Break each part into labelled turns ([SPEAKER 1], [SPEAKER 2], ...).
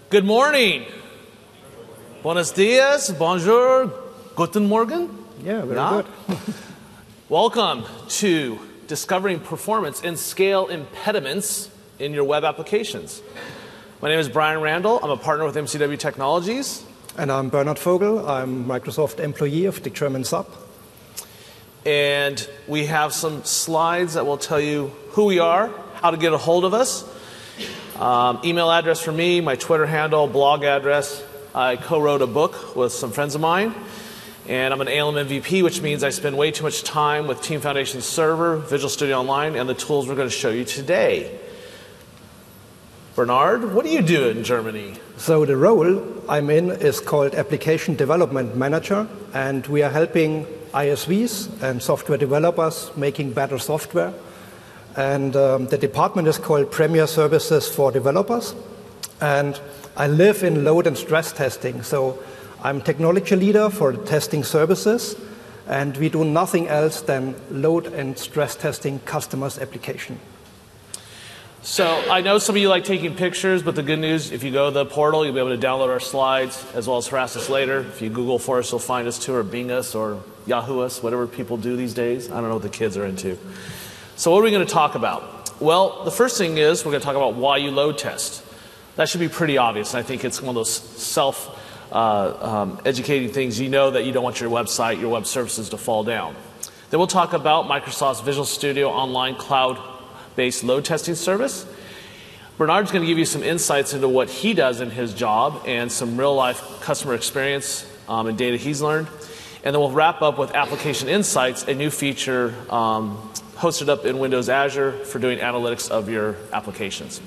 [SPEAKER 1] Good morning. Buenos dias, bonjour, guten Morgen.
[SPEAKER 2] Yeah, very
[SPEAKER 1] Yeah.
[SPEAKER 2] good.
[SPEAKER 1] Welcome to Discovering Performance and Scale Impediments in Your Web Applications. My name is Brian Randall. I'm a partner with MCW Technologies.
[SPEAKER 2] And I'm Bernhard Vogel. I'm Microsoft employee of the German sub.
[SPEAKER 1] And we have some slides that will tell you who we are, how to get a hold of us. Email address for me, my Twitter handle, blog address. I co-wrote a book with some friends of mine. And I'm an ALM MVP, which means I spend way too much time with Team Foundation Server, Visual Studio Online, and the tools we're going to show you today. Bernard, what do you do in Germany?
[SPEAKER 2] So the role I'm in is called Application Development Manager, and we are helping ISVs and software developers making better software. And the department is called Premier Services for Developers. And I live in load and stress testing. So I'm technology leader for testing services. And we do nothing else than load and stress testing customers' application.
[SPEAKER 1] So I know some of you like taking pictures, but the good news, if you go to the portal, you'll be able to download our slides as well as harass us later. If you Google for us, you'll find us too, or Bing us, or Yahoo us, whatever people do these days. I don't know what the kids are into. So what are we going to talk about? Well, the first thing is we're going to talk about why you load test. That should be pretty obvious. I think it's one of those self-educating things. You know that you don't want your website, your web services to fall down. Then we'll talk about Microsoft's Visual Studio Online cloud-based load testing service. Bernard's going to give you some insights into what he does in his job and some real-life customer experience and data he's learned. And then we'll wrap up with Application Insights, a new feature hosted up in Windows Azure for doing analytics of your applications.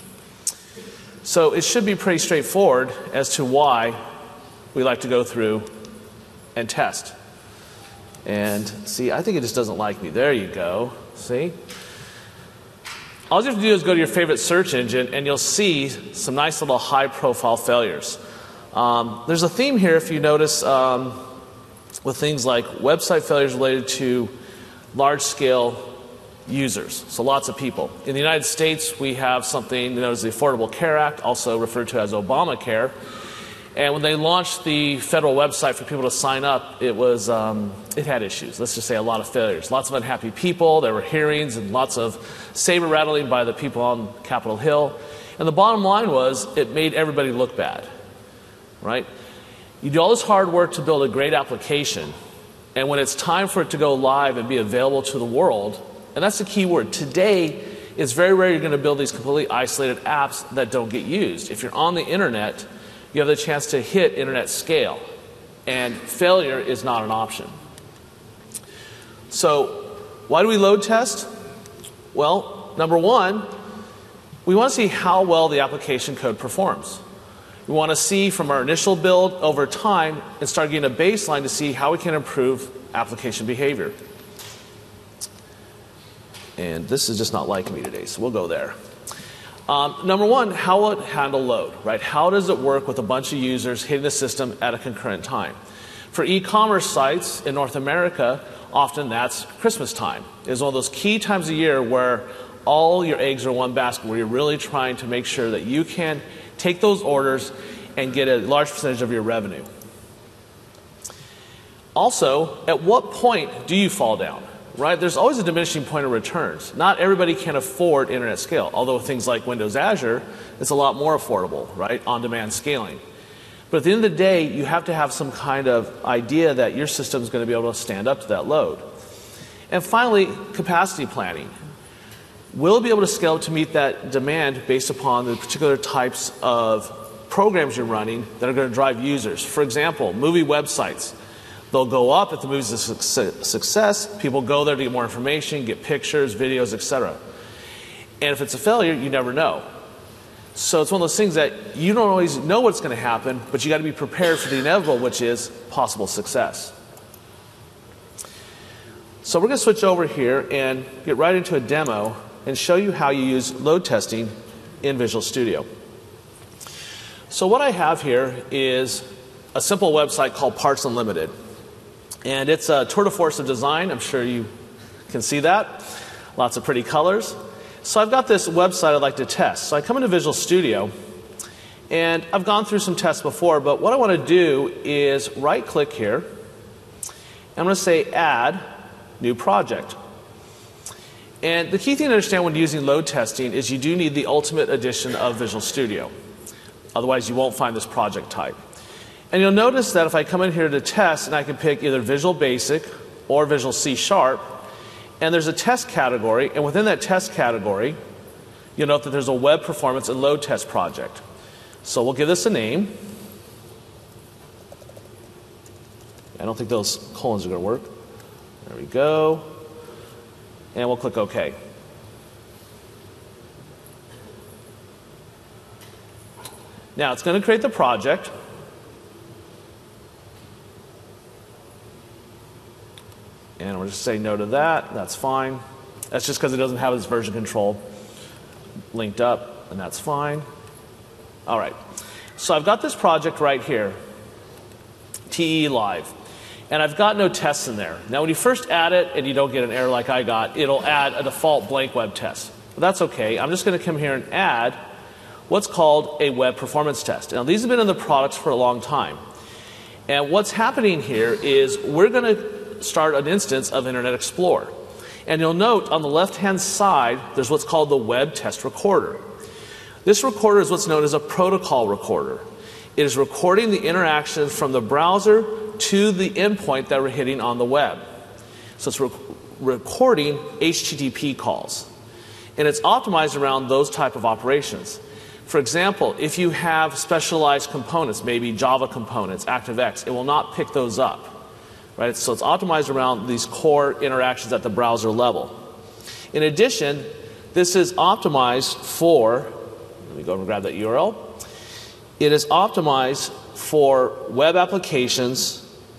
[SPEAKER 1] So it should be pretty straightforward as to why we like to go through and test. And see, I think it just doesn't like me. There you go. See? All you have to do is go to your favorite search engine and you'll see some nice little high-profile failures. There's a theme here, if you notice, with things like website failures related to large-scale users, so lots of people. In the United States, we have something known as the Affordable Care Act, also referred to as Obamacare. And when they launched the federal website for people to sign up, it had issues. Let's just say a lot of failures. Lots of unhappy people. There were hearings and lots of saber rattling by the people on Capitol Hill. And the bottom line was it made everybody look bad, right? You do all this hard work to build a great application, and when it's time for it to go live and be available to the world, and that's the key word. Today, it's very rare you're going to build these completely isolated apps that don't get used. If you're on the internet, you have the chance to hit internet scale, and failure is not an option. So, why do we load test? Well, number one, we want to see how well the application code performs. We want to see from our initial build over time and start getting a baseline to see how we can improve application behavior. And this is just not liking me today, so we'll go there. Number one, how will it handle load, right? How does it work with a bunch of users hitting the system at a concurrent time? For e-commerce sites in North America, often that's Christmas time. It's one of those key times of year where all your eggs are in one basket, where you're really trying to make sure that you can take those orders and get a large percentage of your revenue. Also, at what point do you fall down? Right? There's always a diminishing point of returns. Not everybody can afford internet scale, although things like Windows Azure, it's a lot more affordable, right? On-demand scaling. But at the end of the day, you have to have some kind of idea that your system is going to be able to stand up to that load. And finally, capacity planning. We'll be able to scale to meet that demand based upon the particular types of programs you're running that are going to drive users. For example, movie websites. They'll go up if the movie's a success. People go there to get more information, get pictures, videos, etc. And if it's a failure, you never know. So it's one of those things that you don't always know what's going to happen, but you got to be prepared for the inevitable, which is possible success. So we're going to switch over here and get right into a demo and show you how you use load testing in Visual Studio. So what I have here is a simple website called Parts Unlimited. And it's a tour de force of design. I'm sure you can see that. Lots of pretty colors. So I've got this website I'd like to test. So I come into Visual Studio, And I've gone through some tests before, but what I want to do is right-click here. I'm going to say Add New Project. And the key thing to understand when using load testing is you do need the Ultimate Edition of Visual Studio. Otherwise, you won't find this project type. And you'll notice that if I come in here to test, and I can pick either Visual Basic or Visual C#, and there's a test category, and within that test category, you'll note that there's a Web Performance and Load Test project. So we'll give this a name. I don't think those colons are going to work. There we go. And we'll click OK. Now it's going to create the project. And we'll just say no to that. That's fine. That's just because it doesn't have its version control linked up, and that's fine. All right. So I've got this project right here, TE Live. And I've got no tests in there. Now, when you first add it and you don't get an error like I got, it'll add a default blank web test. But that's OK. I'm just going to come here and add what's called a web performance test. Now, these have been in the products for a long time. And what's happening here is we're going to start an instance of Internet Explorer. And you'll note on the left-hand side, there's what's called the Web Test Recorder. This recorder is what's known as a protocol recorder. It is recording the interaction from the browser to the endpoint that we're hitting on the web. So it's recording HTTP calls. And it's optimized around those type of operations. For example, if you have specialized components, maybe Java components, ActiveX, it will not pick those up. Right? So it's optimized around these core interactions at the browser level. In addition, this is optimized for, let me go and grab that URL. It is optimized for web applications,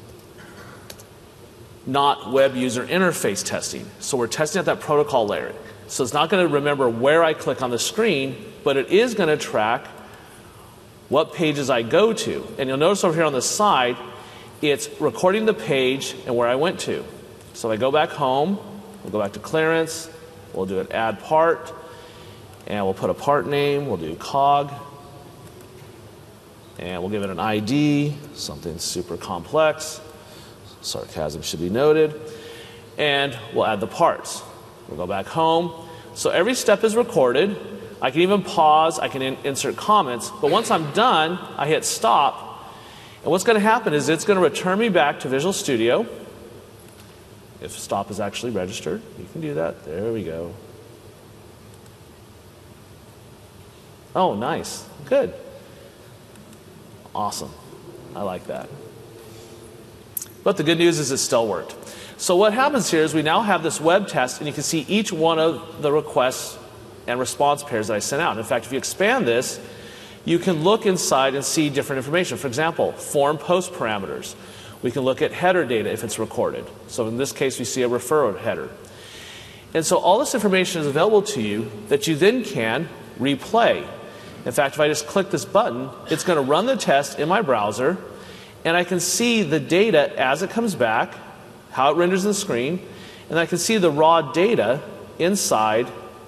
[SPEAKER 1] not web user interface testing. So we're testing at that protocol layer. So it's not going to remember where I click on the screen, but it is going to track what pages I go to. And you'll notice over here on the side, it's recording the page and where I went to. So if I go back home, we'll go back to clearance, we'll do an add part, and we'll put a part name, we'll do cog, and we'll give it an ID, something super complex. Sarcasm should be noted. And we'll add the parts. We'll go back home. So every step is recorded. I can even pause. I can insert comments. But once I'm done, I hit stop. And what's going to happen is it's going to return me back to Visual Studio. If stop is actually registered, you can do that. There we go. Oh, nice. Good. Awesome. I like that. But the good news is it still worked. So what happens here is we now have this web test, and you can see each one of the requests and response pairs that I sent out. In fact, if you expand this, you can look inside and see different information. For example, form post parameters. We can look at header data if it's recorded. So in this case, we see a referrer header. And so all this information is available to you that you then can replay. In fact, if I just click this button, it's going to run the test in my browser, and I can see the data as it comes back, how it renders the screen, and I can see the raw data inside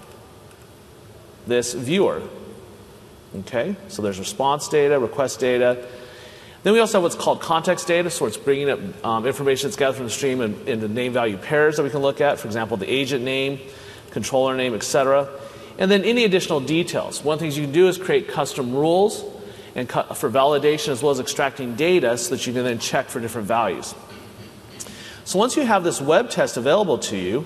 [SPEAKER 1] this viewer. Okay, so there's response data, request data. Then we also have what's called context data, so it's bringing up information that's gathered from the stream into name value pairs that we can look at. For example, the agent name, controller name, etc. And then any additional details. One of the things you can do is create custom rules and for validation as well as extracting data so that you can then check for different values. So once you have this web test available to you,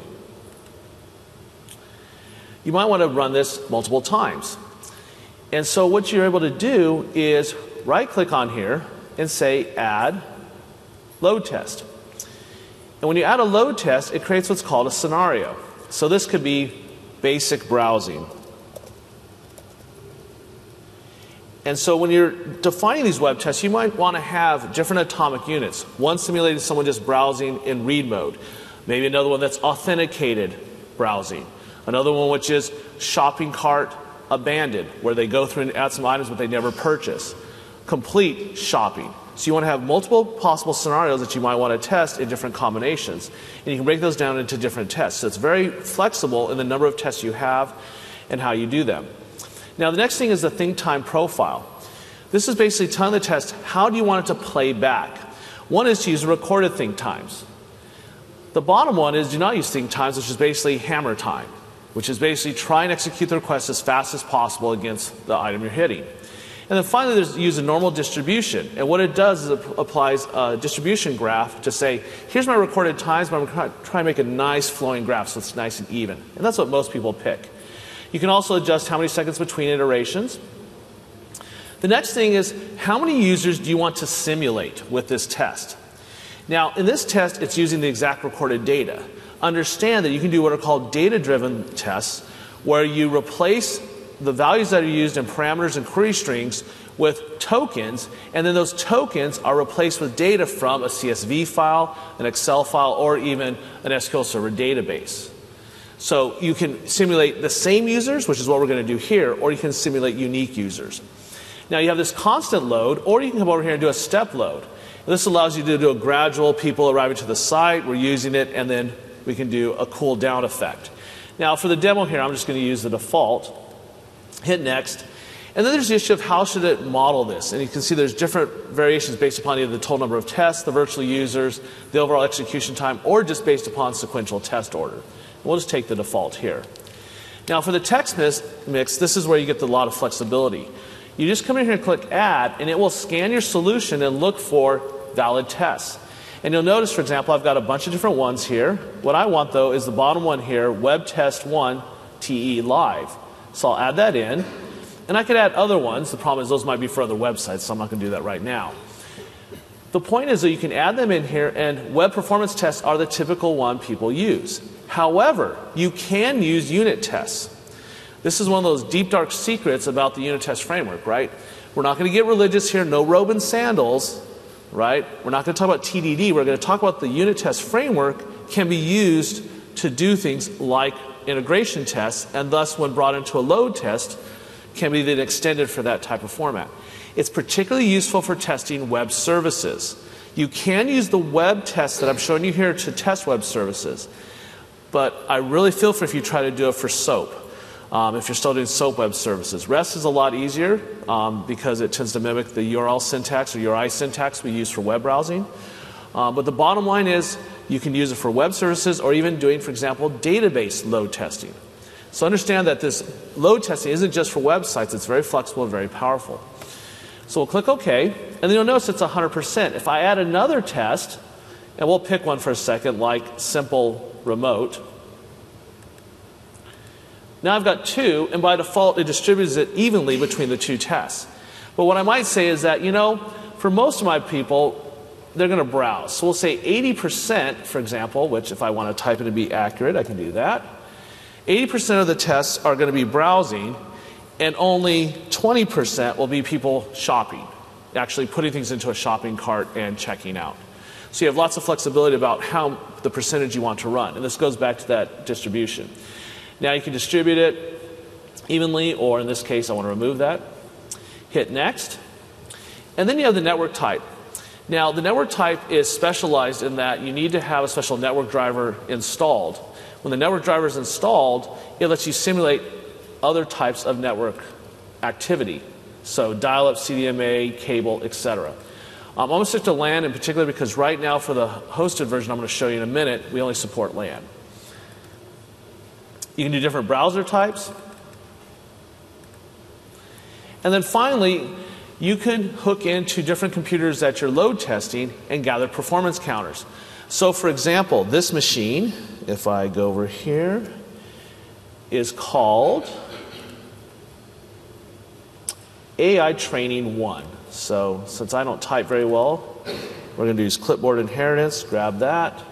[SPEAKER 1] you might want to run this multiple times. And so what you're able to do is right-click on here and say Add Load Test. And when you add a load test, it creates what's called a scenario. So this could be basic browsing. And so when you're defining these web tests, you might want to have different atomic units. One simulating someone just browsing in read mode. Maybe another one that's authenticated browsing. Another one which is shopping cart abandoned, where they go through and add some items but they never purchase. Complete shopping. So you want to have multiple possible scenarios that you might want to test in different combinations. And you can break those down into different tests. So it's very flexible in the number of tests you have and how you do them. Now the next thing is the think time profile. This is basically telling the test, how do you want it to play back? One is to use recorded think times. The bottom one is do not use think times, which is basically hammer time, which is basically try and execute the request as fast as possible against the item you're hitting. And then finally, there's use a normal distribution. And what it does is it applies a distribution graph to say, here's my recorded times, but I'm going to try and make a nice flowing graph so it's nice and even. And that's what most people pick. You can also adjust how many seconds between iterations. The next thing is, how many users do you want to simulate with this test? Now, in this test, it's using the exact recorded data. Understand that you can do what are called data-driven tests, where you replace the values that are used in parameters and query strings with tokens, and then those tokens are replaced with data from a CSV file, an Excel file, or even an SQL Server database. So you can simulate the same users, which is what we're going to do here, or you can simulate unique users. Now you have this constant load, or you can come over here and do a step load. And this allows you to do a gradual people arriving to the site, we're using it, and then we can do a cool down effect. Now for the demo here, I'm just going to use the default. Hit next. And then there's the issue of how should it model this. And you can see there's different variations based upon either the total number of tests, the virtual users, the overall execution time, or just based upon sequential test order. We'll just take the default here. Now for the text mix, this is where you get a lot of flexibility. You just come in here and click Add, and it will scan your solution and look for valid tests. And you'll notice, for example, I've got a bunch of different ones here. What I want, though, is the bottom one here, Web Test 1 TE Live. So I'll add that in. And I could add other ones. The problem is those might be for other websites, so I'm not going to do that right now. The point is that you can add them in here, and web performance tests are the typical one people use. However, you can use unit tests. This is one of those deep, dark secrets about the unit test framework, right? We're not going to get religious here, no robe and sandals, right? We're not going to talk about TDD. We're going to talk about the unit test framework can be used to do things like integration tests, and thus when brought into a load test can be then extended for that type of format. It's particularly useful for testing web services. You can use the web test that I'm showing you here to test web services, but I really feel for if you try to do it for SOAP. If you're still doing SOAP web services. REST is a lot easier because it tends to mimic the URL syntax or URI syntax we use for web browsing. But the bottom line is you can use it for web services or even doing, for example, database load testing. So understand that this load testing isn't just for websites. It's very flexible and very powerful. So we'll click OK, and then you'll notice it's 100%. If I add another test, and we'll pick one for a second, like simple remote. Now I've got two, and by default it distributes it evenly between the two tests. But what I might say is that, you know, for most of my people, they're going to browse. So we'll say 80%, for example, which if I want to type it to be accurate, I can do that. 80% of the tests are going to be browsing, and only 20% will be people shopping, actually putting things into a shopping cart and checking out. So you have lots of flexibility about how the percentage you want to run. And this goes back to that distribution. Now you can distribute it evenly, or in this case, I want to remove that. Hit next. And then you have the network type. Now, the network type is specialized in that you need to have a special network driver installed. When the network driver is installed, it lets you simulate other types of network activity. So dial-up, CDMA, cable, etc. I'm going to stick to LAN in particular because right now for the hosted version I'm going to show you in a minute, we only support LAN. You can do different browser types. And then finally, you can hook into different computers that you're load testing and gather performance counters. So for example, this machine, if I go over here, is called AI Training 1. So since I don't type very well, we're going to use clipboard inheritance, grab that,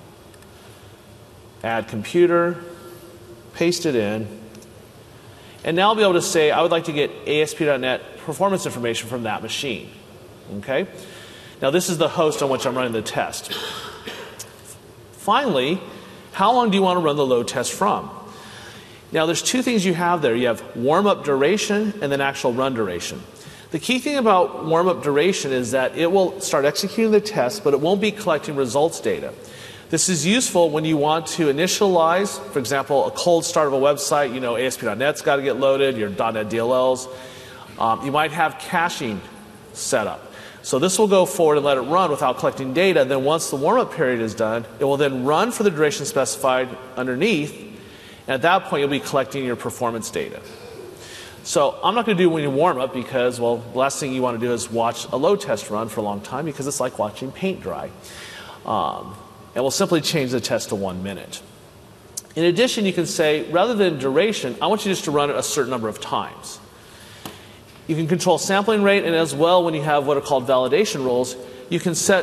[SPEAKER 1] add computer, paste it in, and now I'll be able to say I would like to get ASP.NET performance information from that machine. Okay? Now this is the host on which I'm running the test. Finally, how long do you want to run the load test from? Now there's two things you have there. You have warm-up duration and then actual run duration. The key thing about warm-up duration is that it will start executing the test, but it won't be collecting results data. This is useful when you want to initialize, for example, a cold start of a website. You know, ASP.NET's got to get loaded, your .NET DLLs. You might have caching set up. So this will go forward and let it run without collecting data. Then once the warm-up period is done, it will then run for the duration specified underneath. And at that point, you'll be collecting your performance data. So I'm not going to do any warm-up because, well, the last thing you want to do is watch a load test run for a long time because it's like watching paint dry. And we'll simply change the test to 1 minute. In addition, you can say, rather than duration, I want you just to run it a certain number of times. You can control sampling rate, and as well, when you have what are called validation rules, you can set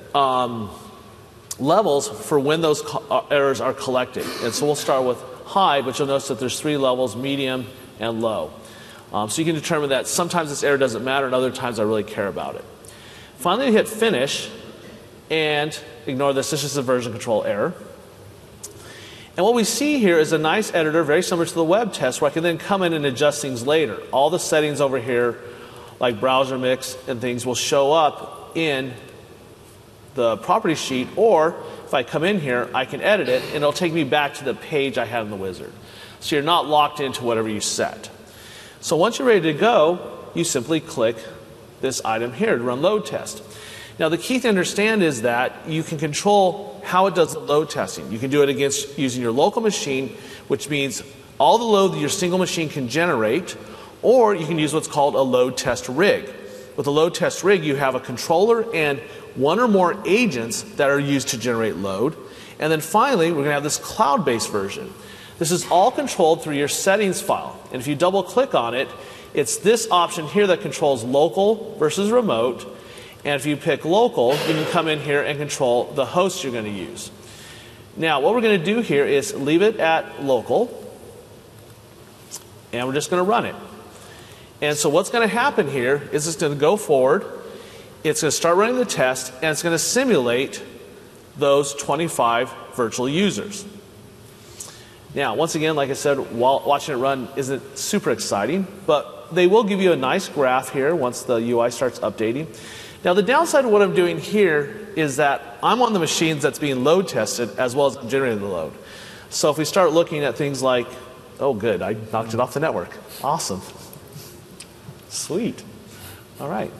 [SPEAKER 1] levels for when those errors are collected. And so we'll start with high, but you'll notice that there's 3 levels, medium and low. So you can determine that sometimes this error doesn't matter, and other times I really care about it. Finally, hit finish, and ignore this. This is a version control error. And what we see here is a nice editor, very similar to the web test, where I can then come in and adjust things later. All the settings over here, like browser mix and things, will show up in the property sheet, or if I come in here, I can edit it, and it'll take me back to the page I had in the wizard. So you're not locked into whatever you set. So once you're ready to go, you simply click this item here to run load test. Now, the key thing to understand is that you can control how it does the load testing. You can do it against using your local machine, which means all the load that your single machine can generate, or you can use what's called a load test rig. With a load test rig, you have a controller and 1 or more agents that are used to generate load. And then finally, we're going to have this cloud-based version. This is all controlled through your settings file. And if you double-click on it, it's this option here that controls local versus remote. And if you pick local, you can come in here and control the host you're going to use. Now, what we're going to do here is leave it at local, and we're just going to run it. And so what's going to happen here is it's going to go forward, it's going to start running the test, and it's going to simulate those 25 virtual users. Now, once again, like I said, while watching it run isn't super exciting, but they will give you a nice graph here once the UI starts updating. Now, the downside of what I'm doing here is that I'm on the machines that's being load tested as well as generating the load. So if we start looking at things like, oh good, I knocked it off the network. Awesome. Sweet. All right.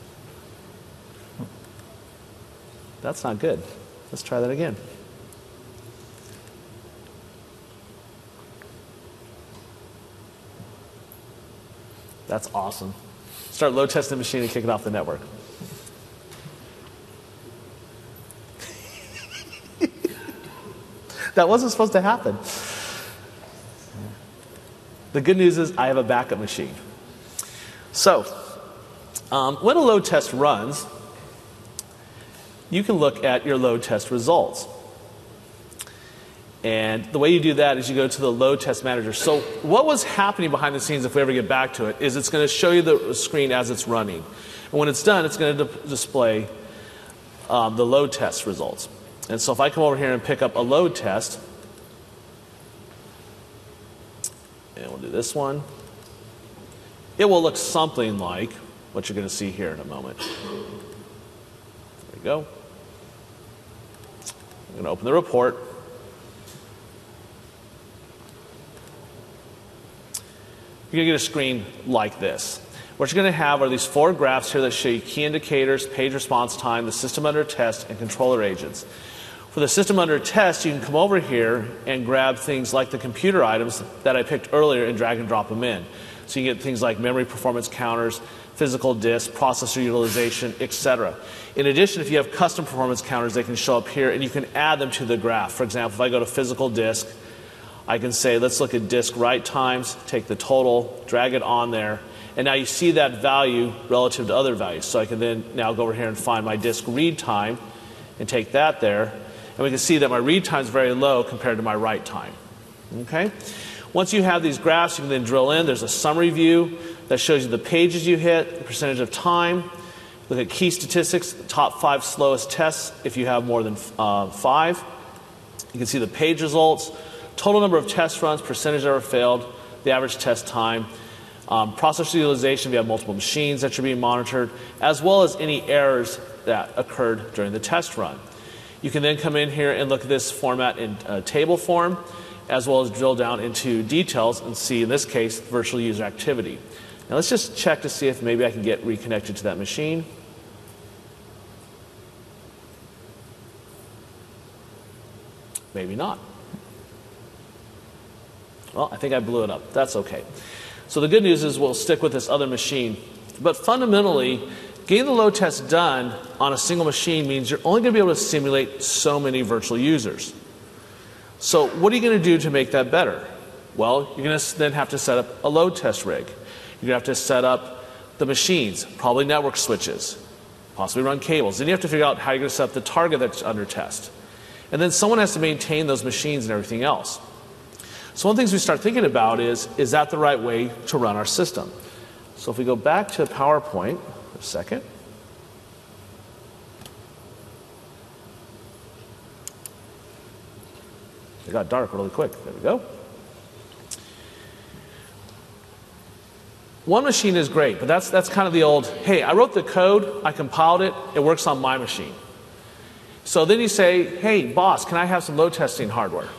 [SPEAKER 1] That's not good. Let's try that again. That's awesome. Start load testing the machine and kick it off the network. That wasn't supposed to happen. The good news is I have a backup machine. So, when a load test runs, you can look at your load test results. And the way you do that is you go to the load test manager. So what was happening behind the scenes, if we ever get back to it, is it's going to show you the screen as it's running. And when it's done, it's going to display the load test results. And so if I come over here and pick up a load test, and we'll do this one, it will look something like what you're going to see here in a moment. There we go. I'm going to open the report. You're going to get a screen like this. What you're going to have are these 4 graphs here that show you key indicators, page response time, the system under test, and controller agents. For the system under test, you can come over here and grab things like the computer items that I picked earlier and drag and drop them in. So you get things like memory performance counters, physical disk, processor utilization, etc. In addition, if you have custom performance counters, they can show up here and you can add them to the graph. For example, if I go to physical disk, I can say, let's look at disk write times, take the total, drag it on there, and now you see that value relative to other values. So I can then now go over here and find my disk read time and take that there. And we can see that my read time is very low compared to my write time. Okay? Once you have these graphs, you can then drill in. There's a summary view that shows you the pages you hit, the percentage of time. Look at key statistics, top 5 slowest tests if you have more than 5. You can see the page results, total number of test runs, percentage error failed, the average test time, processor utilization if you have multiple machines that you're being monitored, as well as any errors that occurred during the test run. You can then come in here and look at this format in table form, as well as drill down into details and see, in this case, virtual user activity. Now let's just check to see if maybe I can get reconnected to that machine. Maybe not. Well, I think I blew it up. That's okay. So the good news is we'll stick with this other machine. But fundamentally, getting the load test done on a single machine means you're only going to be able to simulate so many virtual users. So what are you going to do to make that better? Well, you're going to then have to set up a load test rig. You're going to have to set up the machines, probably network switches, possibly run cables. Then you have to figure out how you're going to set up the target that's under test. And then someone has to maintain those machines and everything else. So one of the things we start thinking about is that the right way to run our system? So if we go back to PowerPoint for a second. It got dark really quick. There we go. One machine is great, but that's kind of the old, hey, I wrote the code, I compiled it, it works on my machine. So then you say, hey, boss, can I have some load testing hardware?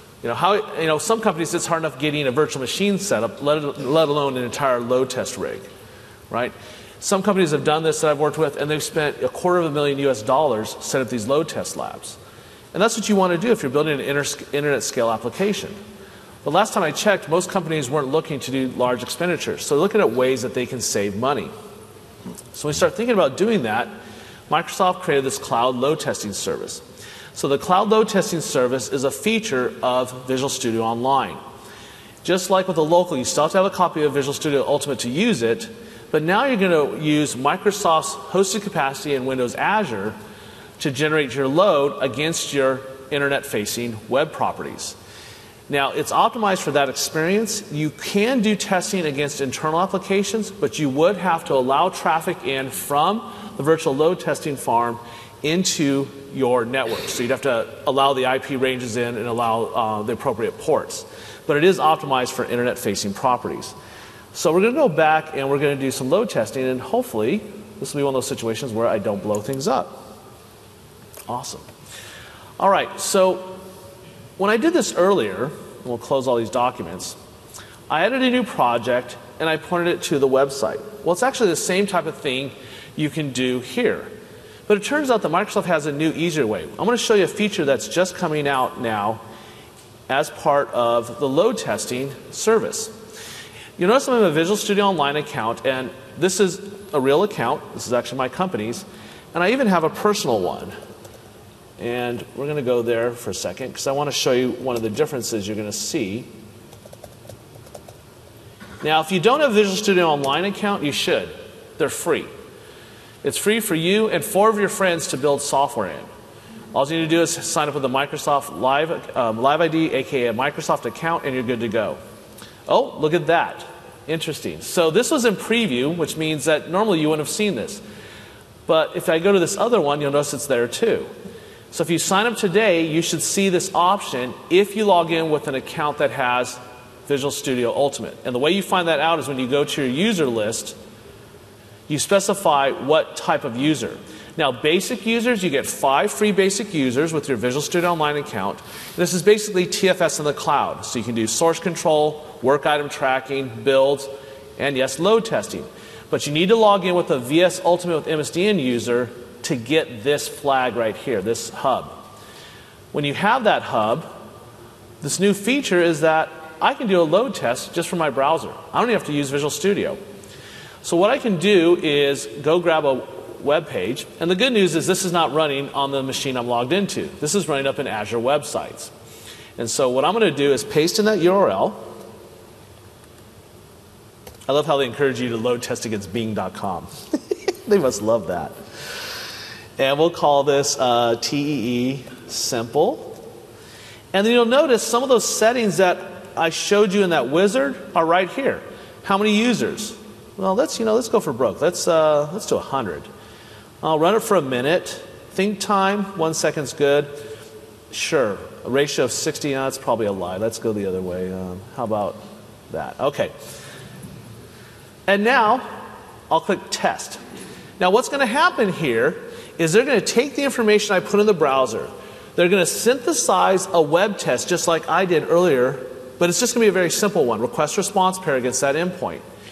[SPEAKER 1] Some companies, it's hard enough getting a virtual machine set up, let alone an entire load test rig, right? Some companies have done this that I've worked with, and they've spent $250,000 US set up these load test labs. And that's what you want to do if you're building an internet scale application. But last time I checked, most companies weren't looking to do large expenditures. So they're looking at ways that they can save money. So when we start thinking about doing that, Microsoft created this cloud load testing service. So the cloud load testing service is a feature of Visual Studio Online. Just like with the local, you still have to have a copy of Visual Studio Ultimate to use it, but now you're going to use Microsoft's hosted capacity in Windows Azure to generate your load against your internet-facing web properties. Now, it's optimized for that experience. You can do testing against internal applications, but you would have to allow traffic in from the virtual load testing farm into your network. So you'd have to allow the IP ranges in and allow the appropriate ports. But it is optimized for internet-facing properties. So we're going to go back and we're going to do some load testing, and hopefully this will be one of those situations where I don't blow things up. Awesome. All right, so when I did this earlier, and we'll close all these documents, I added a new project and I pointed it to the website. Well, it's actually the same type of thing you can do here. But it turns out that Microsoft has a new, easier way. I'm going to show you a feature that's just coming out now as part of the load testing service. You'll notice I'm in a Visual Studio Online account, and this is a real account. This is actually my company's. And I even have a personal one. And we're going to go there for a second because I want to show you one of the differences you're going to see. Now, if you don't have a Visual Studio Online account, you should. They're free. It's free for you and 4 of your friends to build software in. All you need to do is sign up with the Microsoft Live ID, aka a Microsoft account, and you're good to go. Oh, look at that. Interesting. So this was in preview, which means that normally you wouldn't have seen this. But if I go to this other one, you'll notice it's there too. So if you sign up today, you should see this option if you log in with an account that has Visual Studio Ultimate. And the way you find that out is when you go to your user list, you specify what type of user. Now, basic users, you get 5 free basic users with your Visual Studio Online account. This is basically TFS in the cloud. So you can do source control, work item tracking, builds, and yes, load testing. But you need to log in with a VS Ultimate with MSDN user to get this flag right here, this hub. When you have that hub, this new feature is that I can do a load test just from my browser. I don't even have to use Visual Studio. So what I can do is go grab a web page, and the good news is this is not running on the machine I'm logged into. This is running up in Azure Websites. And so what I'm going to do is paste in that URL. I love how they encourage you to load test against Bing.com. They must love that. And we'll call this TEE simple. And then you'll notice some of those settings that I showed you in that wizard are right here. How many users? Well, let's go for broke. Let's do 100. I'll run it for a minute. Think time, 1 second's good. Sure. A ratio of 60, that's probably a lie. Let's go the other way. How about that? Okay. And now, I'll click test. Now, what's going to happen here is they're going to take the information I put in the browser. They're going to synthesize a web test just like I did earlier, but it's just going to be a very simple one. Request response pair against that endpoint.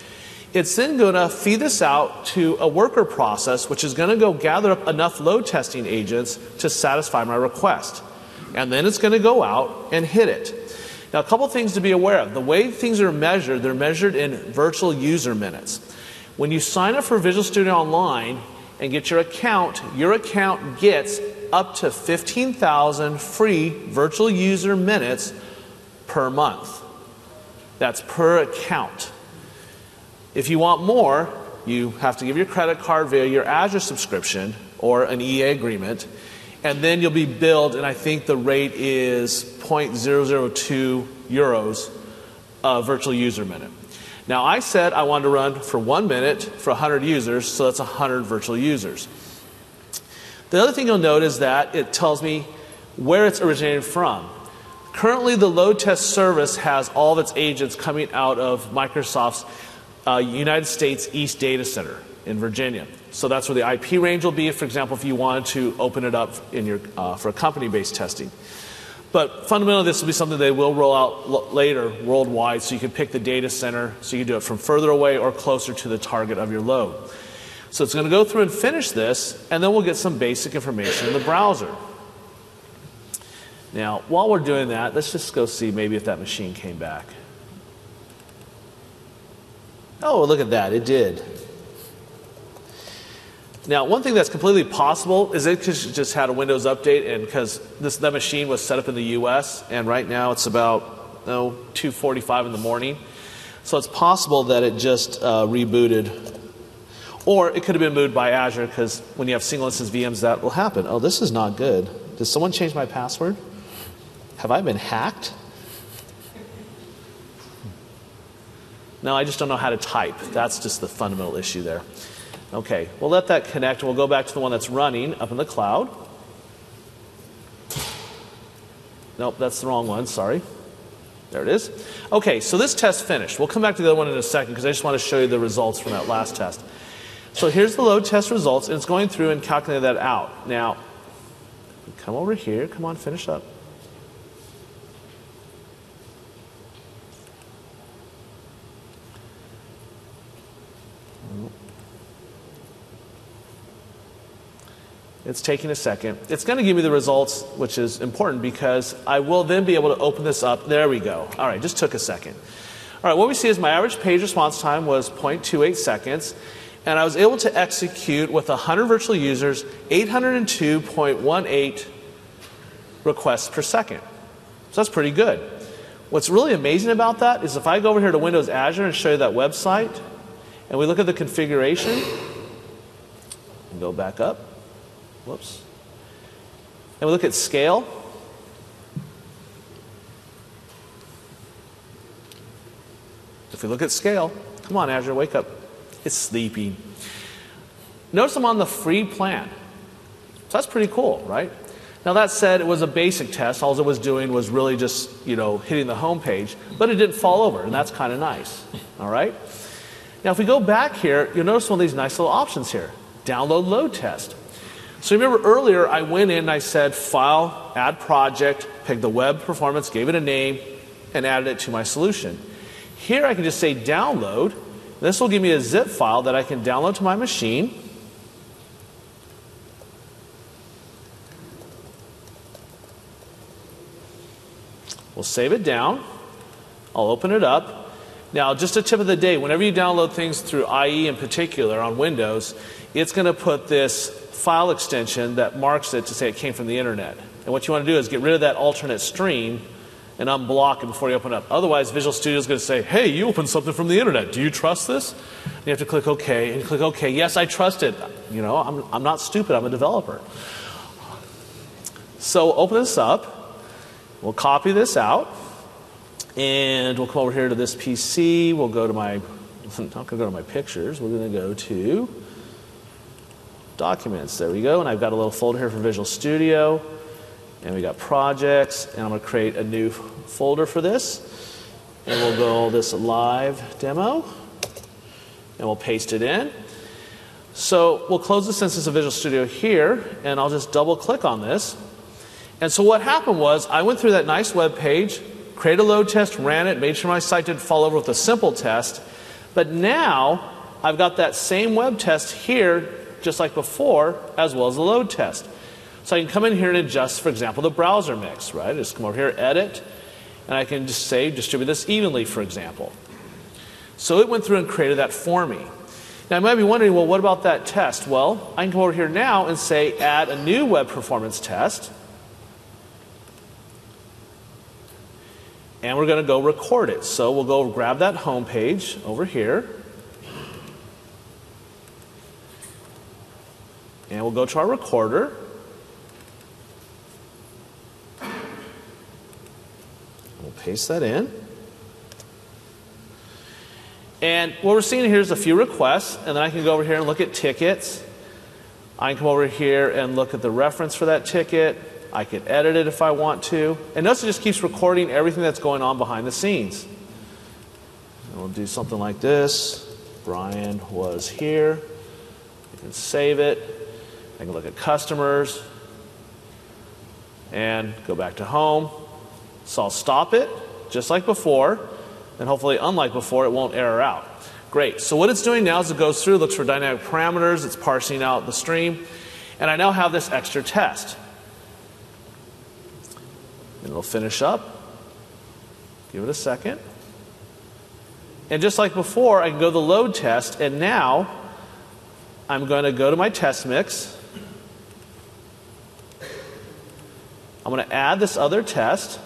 [SPEAKER 1] It's then going to feed this out to a worker process, which is going to go gather up enough load testing agents to satisfy my request. And then it's going to go out and hit it. Now, a couple things to be aware of. The way things are measured, they're measured in virtual user minutes. When you sign up for Visual Studio Online and get your account gets up to 15,000 free virtual user minutes per month. That's per account. If you want more, you have to give your credit card via your Azure subscription or an EA agreement, and then you'll be billed, and I think the rate is 0.002 euros a virtual user minute. Now, I said I wanted to run for 1 minute for 100 users, so that's 100 virtual users. The other thing you'll note is that it tells me where it's originated from. Currently, the load test service has all of its agents coming out of Microsoft's United States East Data Center in Virginia. So that's where the IP range will be, for example, if you wanted to open it up in your, for company-based testing. But fundamentally, this will be something they will roll out later worldwide, so you can pick the data center, so you can do it from further away or closer to the target of your load. So it's going to go through and finish this, and then we'll get some basic information in the browser. Now, while we're doing that, let's just go see maybe if that machine came back. Oh, look at that, it did. Now, one thing that's completely possible is it just had a Windows update, and because that machine was set up in the US, and right now it's about 2:45 in the morning. So it's possible that it just rebooted. Or it could have been moved by Azure, because when you have single instance VMs, that will happen. Oh, this is not good. Did someone change my password? Have I been hacked? No, I just don't know how to type. That's just the fundamental issue there. Okay, we'll let that connect. We'll go back to the one that's running up in the cloud. Nope, that's the wrong one. Sorry. There it is. Okay, so this test finished. We'll come back to the other one in a second because I just want to show you the results from that last test. So here's the load test results, and it's going through and calculating that out. Now, come over here. Come on, finish up. It's taking a second. It's going to give me the results, which is important because I will then be able to open this up. There we go. All right, just took a second. All right, what we see is my average page response time was 0.28 seconds, and I was able to execute with 100 virtual users 802.18 requests per second. So that's pretty good. What's really amazing about that is if I go over here to Windows Azure and show you that website, and we look at the configuration, and go back up. Whoops. And we look at scale. If we look at scale, come on, Azure, wake up. It's sleeping. Notice I'm on the free plan. So that's pretty cool, right? Now that said, it was a basic test. All it was doing was really just, hitting the home page, but it didn't fall over, and that's kind of nice. All right? Now if we go back here, you'll notice one of these nice little options here. Download load test. So remember earlier I went in and I said File, Add Project, picked the web performance, gave it a name, and added it to my solution. Here I can just say Download. This will give me a zip file that I can download to my machine. We'll save it down. I'll open it up. Now, just a tip of the day, whenever you download things through IE in particular on Windows, it's going to put this file extension that marks it to say it came from the internet. And what you want to do is get rid of that alternate stream and unblock it before you open it up. Otherwise, Visual Studio is going to say, hey, you opened something from the internet. Do you trust this? And you have to click OK, and click OK. Yes, I trust it. I'm not stupid. I'm a developer. So open this up. We'll copy this out. And we'll come over here to this PC. We'll go to my, I'm not going to go to my pictures. We're going to go to Documents. There we go. And I've got a little folder here for Visual Studio. And we got projects. And I'm going to create a new folder for this. And we'll go this live demo. And we'll paste it in. So we'll close this instance of Visual Studio here. And I'll just double click on this. And so what happened was I went through that nice web page, created a load test, ran it, made sure my site didn't fall over with a simple test. But now I've got that same web test here, just like before, as well as the load test. So I can come in here and adjust, for example, the browser mix, right? Just come over here, edit, and I can just say distribute this evenly, for example. So it went through and created that for me. Now you might be wondering, well, what about that test? Well, I can come over here now and say add a new web performance test. And we're going to go record it. So we'll go grab that home page over here. And we'll go to our recorder. We'll paste that in. And what we're seeing here is a few requests, and then I can go over here and look at tickets. I can come over here and look at the reference for that ticket. I can edit it if I want to. And notice it just keeps recording everything that's going on behind the scenes. And we'll do something like this. Brian was here. You can save it. I can look at customers and go back to home. So I'll stop it, just like before. And hopefully, unlike before, it won't error out. Great. So what it's doing now is it goes through, looks for dynamic parameters, it's parsing out the stream, and I now have this extra test. And it'll finish up. Give it a second. And just like before, I can go to the load test, and now I'm going to go to my test mix. I'm going to add this other test.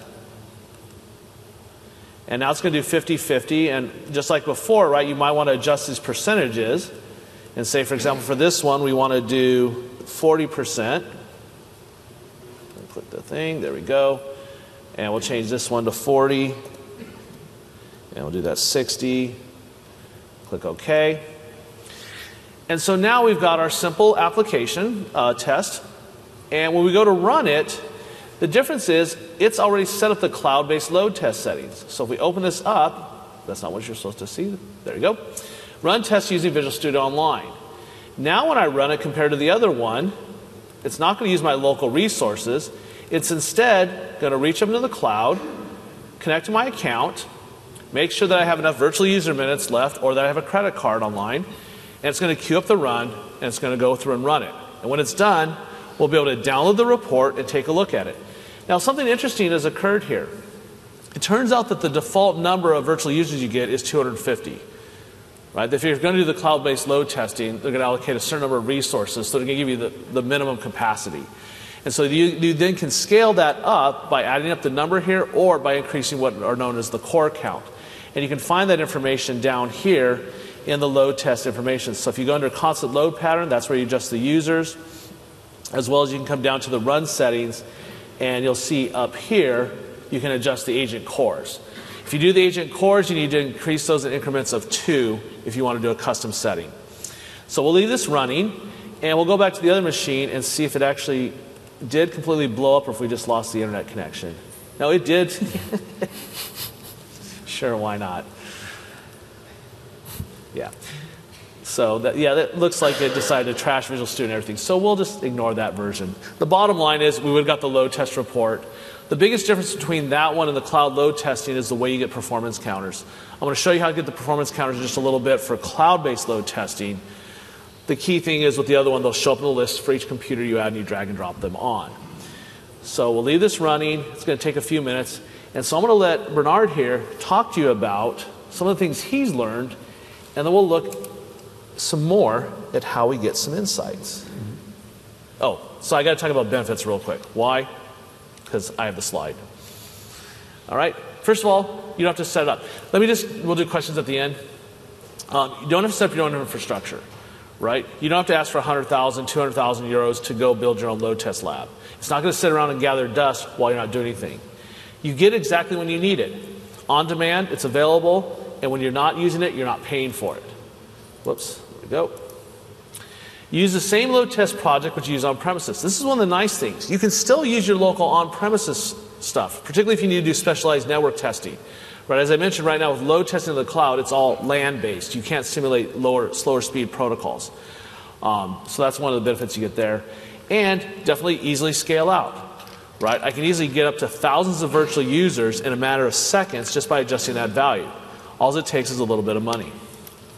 [SPEAKER 1] And now it's going to do 50-50, and just like before, right, you might want to adjust these percentages. And say, for example, for this one, we want to do 40%. Click the thing, there we go. And we'll change this one to 40. And we'll do that 60. Click OK. And so now we've got our simple application test. And when we go to run it, the difference is it's already set up the cloud-based load test settings. So if we open this up, that's not what you're supposed to see. There you go. Run tests using Visual Studio Online. Now when I run it compared to the other one, it's not going to use my local resources. It's instead going to reach up into the cloud, connect to my account, make sure that I have enough virtual user minutes left or that I have a credit card online, and it's going to queue up the run, and it's going to go through and run it. And when it's done, we'll be able to download the report and take a look at it. Now, something interesting has occurred here. It turns out that the default number of virtual users you get is 250. Right? If you're going to do the cloud-based load testing, they're going to allocate a certain number of resources, so they're going to give you the minimum capacity. And so you then can scale that up by adding up the number here or by increasing what are known as the core count. And you can find that information down here in the load test information. So if you go under constant load pattern, that's where you adjust the users, as well as you can come down to the run settings, and you'll see up here, you can adjust the agent cores. If you do the agent cores, you need to increase those in increments of 2 if you want to do a custom setting. So we'll leave this running, and we'll go back to the other machine and see if it actually did completely blow up or if we just lost the internet connection. No, it did. Sure, why not? Yeah. So that looks like it decided to trash Visual Studio and everything. So we'll just ignore that version. The bottom line is we would have got the load test report. The biggest difference between that one and the cloud load testing is the way you get performance counters. I'm going to show you how to get the performance counters in just a little bit for cloud-based load testing. The key thing is with the other one, they'll show up in the list for each computer you add and you drag and drop them on. So we'll leave this running. It's going to take a few minutes. And so I'm going to let Bernard here talk to you about some of the things he's learned, and then we'll look some more at how we get some insights. Oh, so I got to talk about benefits real quick. Why? Because I have the slide. All right. First of all, you don't have to set it up. We'll do questions at the end. You don't have to set up your own infrastructure, right? You don't have to ask for 100,000, 200,000 euros to go build your own load test lab. It's not going to sit around and gather dust while you're not doing anything. You get exactly when you need it. On demand, it's available, and when you're not using it, you're not paying for it. Whoops, there we go. Use the same load test project which you use on premises. This is one of the nice things. You can still use your local on-premises stuff, particularly if you need to do specialized network testing. Right, as I mentioned right now, with load testing in the cloud, it's all LAN-based. You can't simulate slower speed protocols. So that's one of the benefits you get there. And definitely easily scale out. Right? I can easily get up to thousands of virtual users in a matter of seconds just by adjusting that value. All it takes is a little bit of money.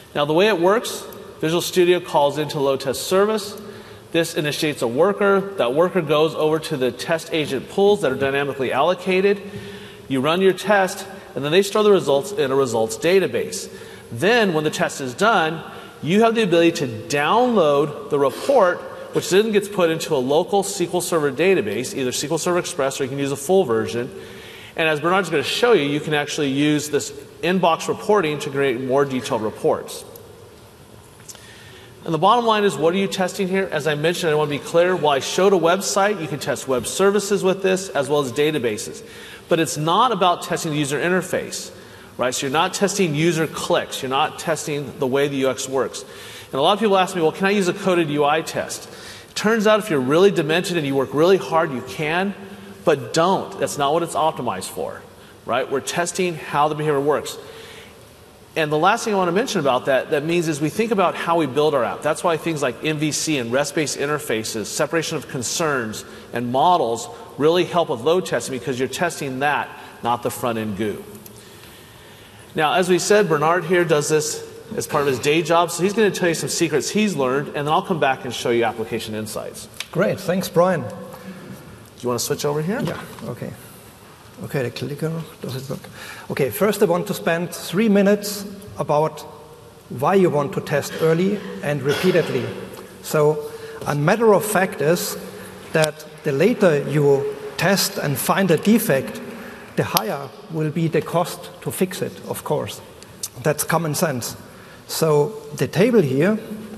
[SPEAKER 1] Now, the way it works, Visual Studio calls into load test service. This initiates a worker. That worker goes over to the test agent pools that are dynamically allocated. You run your test, and then they store the results in a results database. Then, when the test is done, you have the ability to download the report, which then gets put into a local SQL Server database, either SQL Server Express or you can use a full version. And as Bernard's going to show you, you can actually use this inbox reporting to create more detailed reports. And the bottom line is, what are you testing here? As I mentioned, I want to be clear, while I showed a website, you can test web services with this, as well as databases. But it's not about testing the user interface, right? So you're not testing user clicks. You're not testing the way the UX works. And a lot of people ask me, well, can I use a coded UI test? It turns out if you're really demented and you work really hard, you can, but don't. That's not what it's optimized for, right? We're testing how the behavior works. And the last thing I want to mention about that means is we think about how we build our app. That's why things like MVC and REST-based interfaces, separation of concerns, and models really help with load testing because you're testing that, not the front-end GUI. Now, as we said, Bernard here does this as part of his day job, so he's going to tell you some secrets he's learned, and then I'll come back and show you application insights.
[SPEAKER 2] Great, thanks, Brian.
[SPEAKER 1] Do you want to switch over here?
[SPEAKER 2] Yeah, okay. Okay, the clicker, does it work? Okay, first I want to spend 3 minutes about why you want to test early and repeatedly. So, a matter of fact is that the later you test and find a defect, the higher will be the cost to fix it, of course. That's common sense. So, the table here,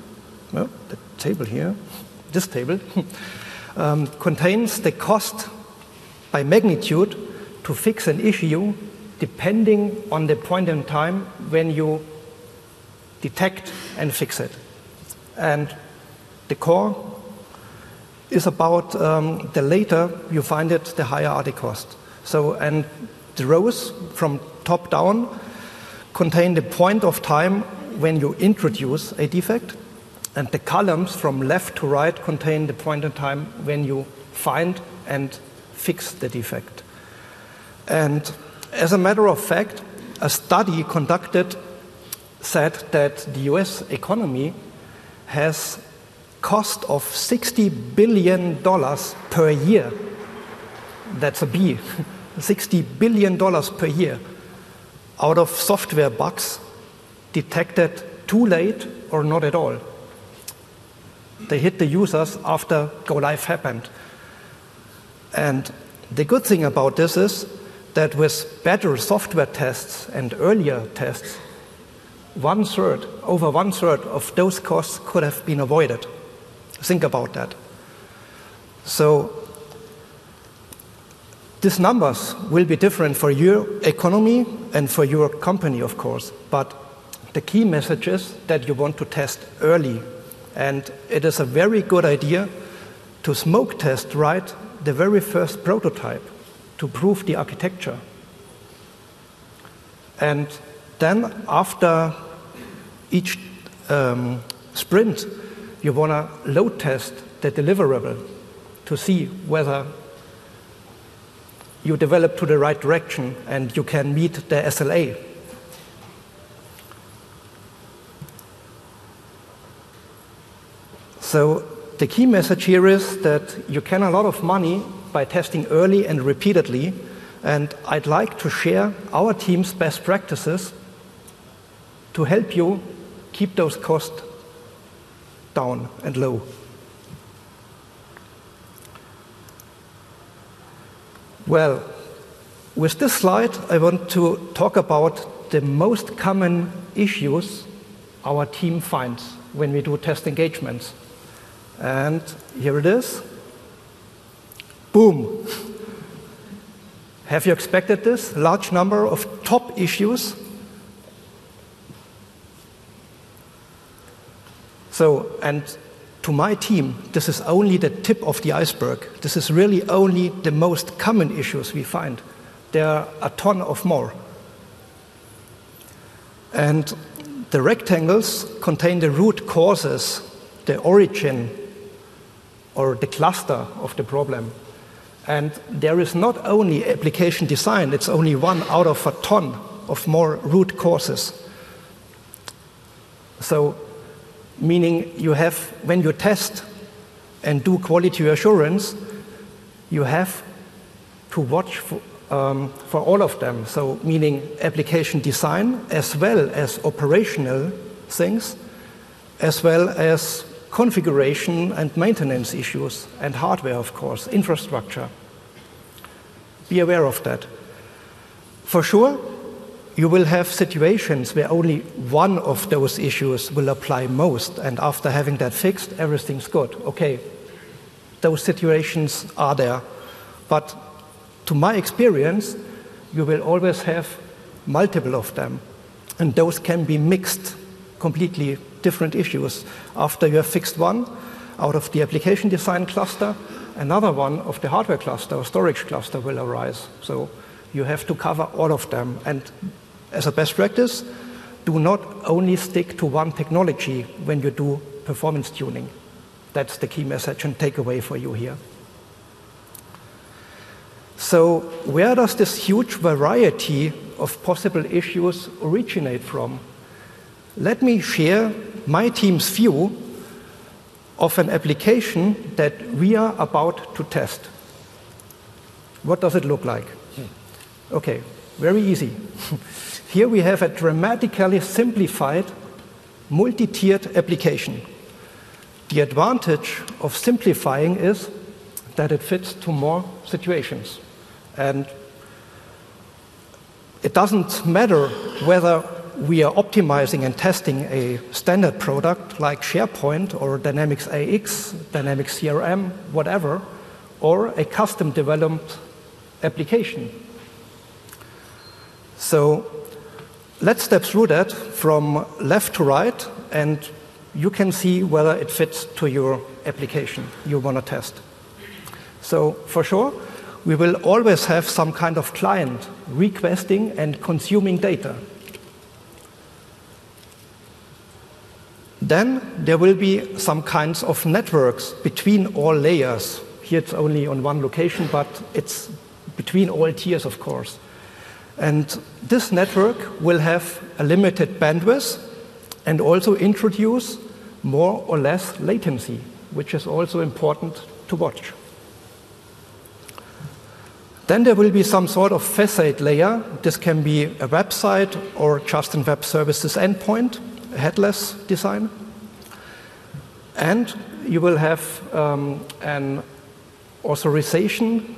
[SPEAKER 2] this table, contains the cost by magnitude to fix an issue depending on the point in time when you detect and fix it. And the core is about the later you find it, the higher are the cost. So, and the rows from top down contain the point of time when you introduce a defect, and the columns from left to right contain the point in time when you find and fix the defect. And as a matter of fact, a study conducted said that the US economy has cost of $60 billion per year. That's a B. $60 billion per year out of software bugs detected too late or not at all. They hit the users after go live happened. And the good thing about this is that with better software tests and earlier tests, over one third of those costs could have been avoided. Think about that. So these numbers will be different for your economy and for your company, of course, but the key message is that you want to test early, and it is a very good idea to smoke test right the very first prototype to prove the architecture. And then after each sprint, you want to load test the deliverable to see whether you develop to the right direction and you can meet the SLA. So the key message here is that you can earn a lot of money by testing early and repeatedly, and I'd like to share our team's best practices to help you keep those costs down and low. Well, with this slide, I want to talk about the most common issues our team finds when we do test engagements. And here it is. Boom. Have you expected this? Large number of top issues. So, and to my team, this is only the tip of the iceberg. This is really only the most common issues we find. There are a ton of more. And the rectangles contain the root causes, the origin, or the cluster of the problem. And there is not only application design, it's only one out of a ton of more root causes. So, meaning you have, when you test and do quality assurance, you have to watch for all of them. So, meaning application design as well as operational things, as well as configuration and maintenance issues, and hardware, of course, infrastructure. Be aware of that. For sure, you will have situations where only one of those issues will apply most, and after having that fixed, everything's good. Okay, those situations are there. But to my experience, you will always have multiple of them, and those can be mixed, completely different issues. After you have fixed one out of the application design cluster, another one of the hardware cluster or storage cluster will arise. So you have to cover all of them. And as a best practice, do not only stick to one technology when you do performance tuning. That's the key message and takeaway for you here. So where does this huge variety of possible issues originate from? Let me share my team's view of an application that we are about to test. What does it look like? Okay, very easy. Here we have a dramatically simplified, multi-tiered application. The advantage of simplifying is that it fits to more situations. And it doesn't matter whether we are optimizing and testing a standard product like SharePoint or Dynamics AX, Dynamics CRM, whatever, or a custom developed application. So let's step through that from left to right, and you can see whether it fits to your application you want to test. So for sure, we will always have some kind of client requesting and consuming data. Then there will be some kinds of networks between all layers. Here it's only on one location, but it's between all tiers, of course. And this network will have a limited bandwidth and also introduce more or less latency, which is also important to watch. Then there will be some sort of facade layer. This can be a website or just a web services endpoint, a headless design. And you will have an authentication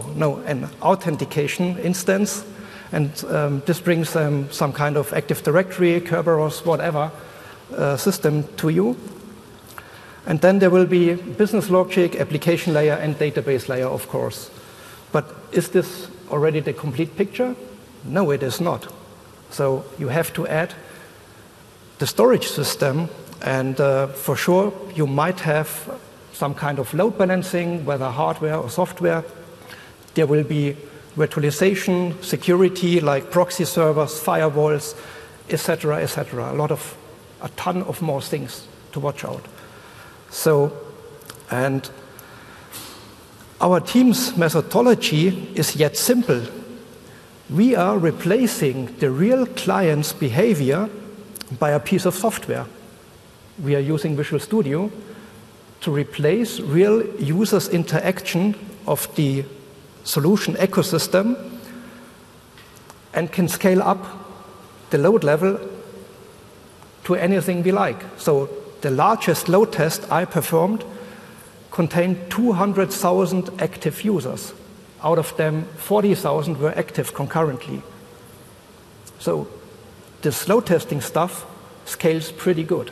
[SPEAKER 2] instance. And this brings some kind of Active Directory, Kerberos, whatever system to you. And then there will be business logic, application layer, and database layer, of course. But is this already the complete picture? No, it is not. So you have to add the storage system, and for sure you might have some kind of load balancing, whether hardware or software. There will be virtualization, security like proxy servers, firewalls, etc., etc. A ton of more things to watch out. So, and our team's methodology is yet simple. We are replacing the real client's behavior by a piece of software. We are using Visual Studio to replace real users' interaction of the solution ecosystem and can scale up the load level to anything we like. So the largest load test I performed contained 200,000 active users. Out of them, 40,000 were active concurrently. So this load testing stuff scales pretty good.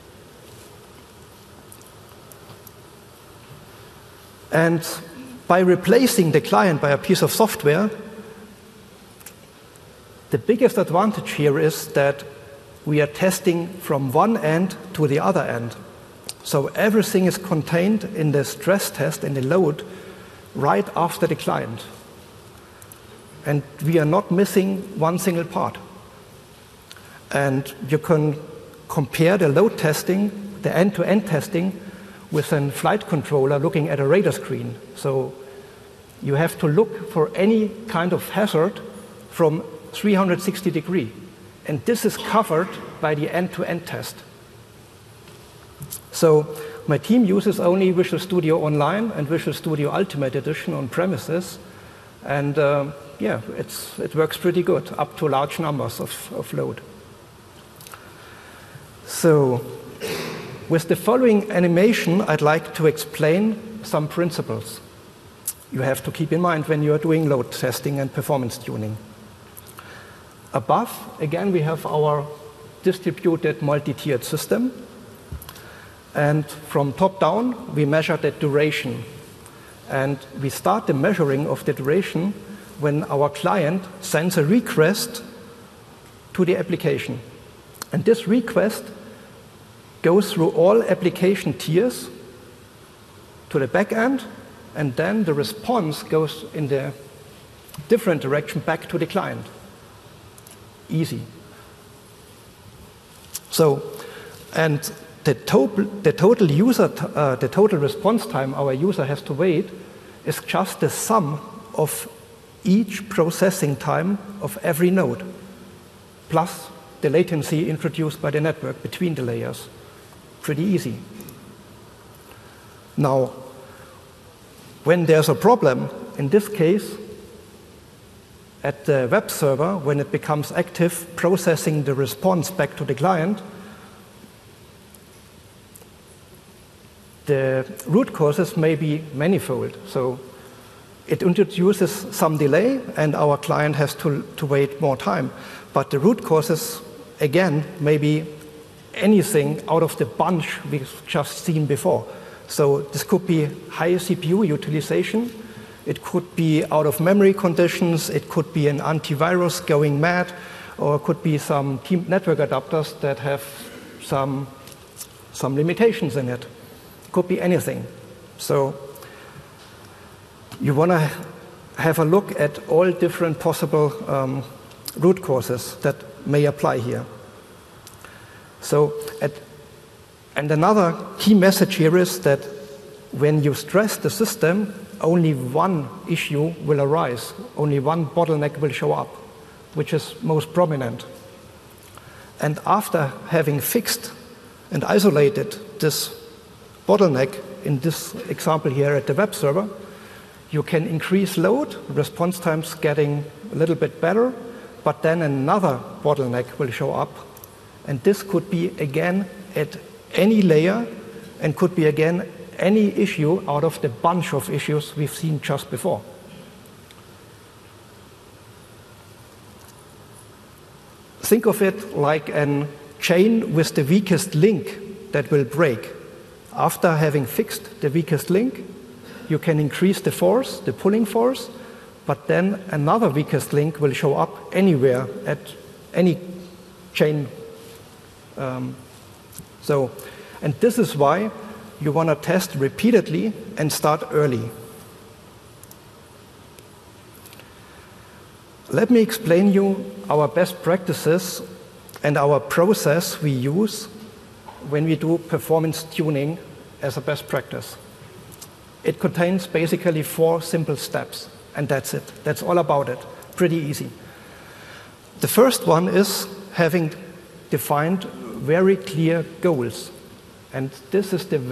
[SPEAKER 2] And by replacing the client by a piece of software, the biggest advantage here is that we are testing from one end to the other end. So everything is contained in the stress test, in the load, right after the client. And we are not missing one single part. And you can compare the load testing, the end-to-end testing, with a flight controller looking at a radar screen. So you have to look for any kind of hazard from 360 degrees. And this is covered by the end-to-end test. So my team uses only Visual Studio Online and Visual Studio Ultimate Edition on premises. And yeah, it works pretty good, up to large numbers of load. So with the following animation, I'd like to explain some principles you have to keep in mind when you are doing load testing and performance tuning. Above, again, we have our distributed multi-tiered system. And from top down, we measure the duration. And we start the measuring of the duration when our client sends a request to the application. And this request goes through all application tiers to the back end, and then the response goes in the different direction back to the client. Easy. So, and the total response time our user has to wait is just the sum of each processing time of every node, plus the latency introduced by the network between the layers. Pretty easy. Now, when there's a problem, in this case, at the web server, when it becomes active, processing the response back to the client, the root causes may be manifold. So it introduces some delay, and our client has to wait more time. But the root causes, again, may be anything out of the bunch we've just seen before. So this could be high CPU utilization. It could be out of memory conditions. It could be an antivirus going mad, or it could be some team network adapters that have some limitations in it. It could be anything. So you want to have a look at all different possible root causes that may apply here. So, and another key message here is that when you stress the system, only one issue will arise, only one bottleneck will show up, which is most prominent. And after having fixed and isolated this bottleneck, in this example here at the web server, you can increase load, response times getting a little bit better, but then another bottleneck will show up. And this could be, again, at any layer, and could be, again, any issue out of the bunch of issues we've seen just before. Think of it like a chain with the weakest link that will break. After having fixed the weakest link, you can increase the force, the pulling force, but then another weakest link will show up anywhere at any chain. And this is why you want to test repeatedly and start early. Let me explain you our best practices and our process we use when we do performance tuning as a best practice. It contains basically 4 simple steps, and that's it. That's all about it. Pretty easy. The first one is having defined very clear goals. And this is the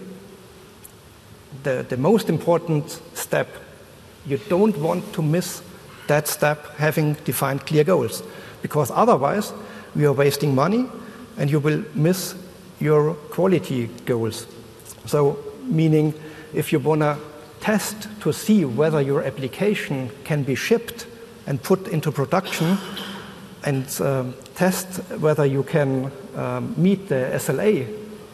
[SPEAKER 2] most important step. You don't want to miss that step, having defined clear goals, because otherwise we are wasting money and you will miss your quality goals. So, meaning if you want to test to see whether your application can be shipped and put into production, and test whether you can meet the SLA,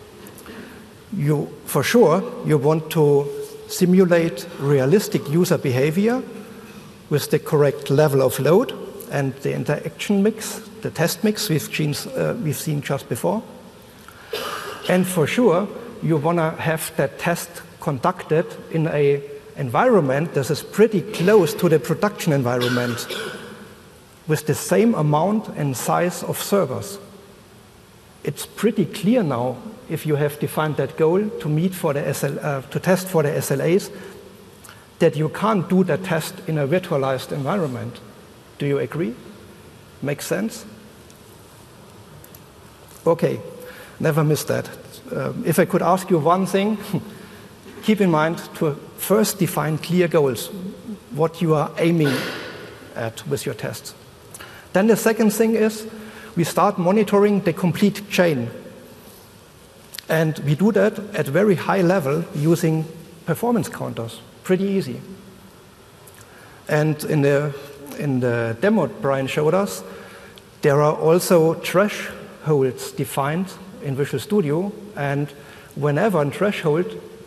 [SPEAKER 2] for sure you want to simulate realistic user behavior with the correct level of load and the interaction mix, the test mix we've seen just before. And for sure, you want to have that test conducted in an environment that is pretty close to the production environment, with the same amount and size of servers. It's pretty clear now, if you have defined that goal to meet for the to test for the SLAs, that you can't do that test in a virtualized environment. Do you agree? Makes sense? Okay. Never miss that. If I could ask you one thing, keep in mind to first define clear goals, what you are aiming at with your tests. Then the second thing is we start monitoring the complete chain. And we do that at very high level using performance counters. Pretty easy. And in the demo Brian showed us, there are also thresholds defined in Visual Studio, and whenever a threshold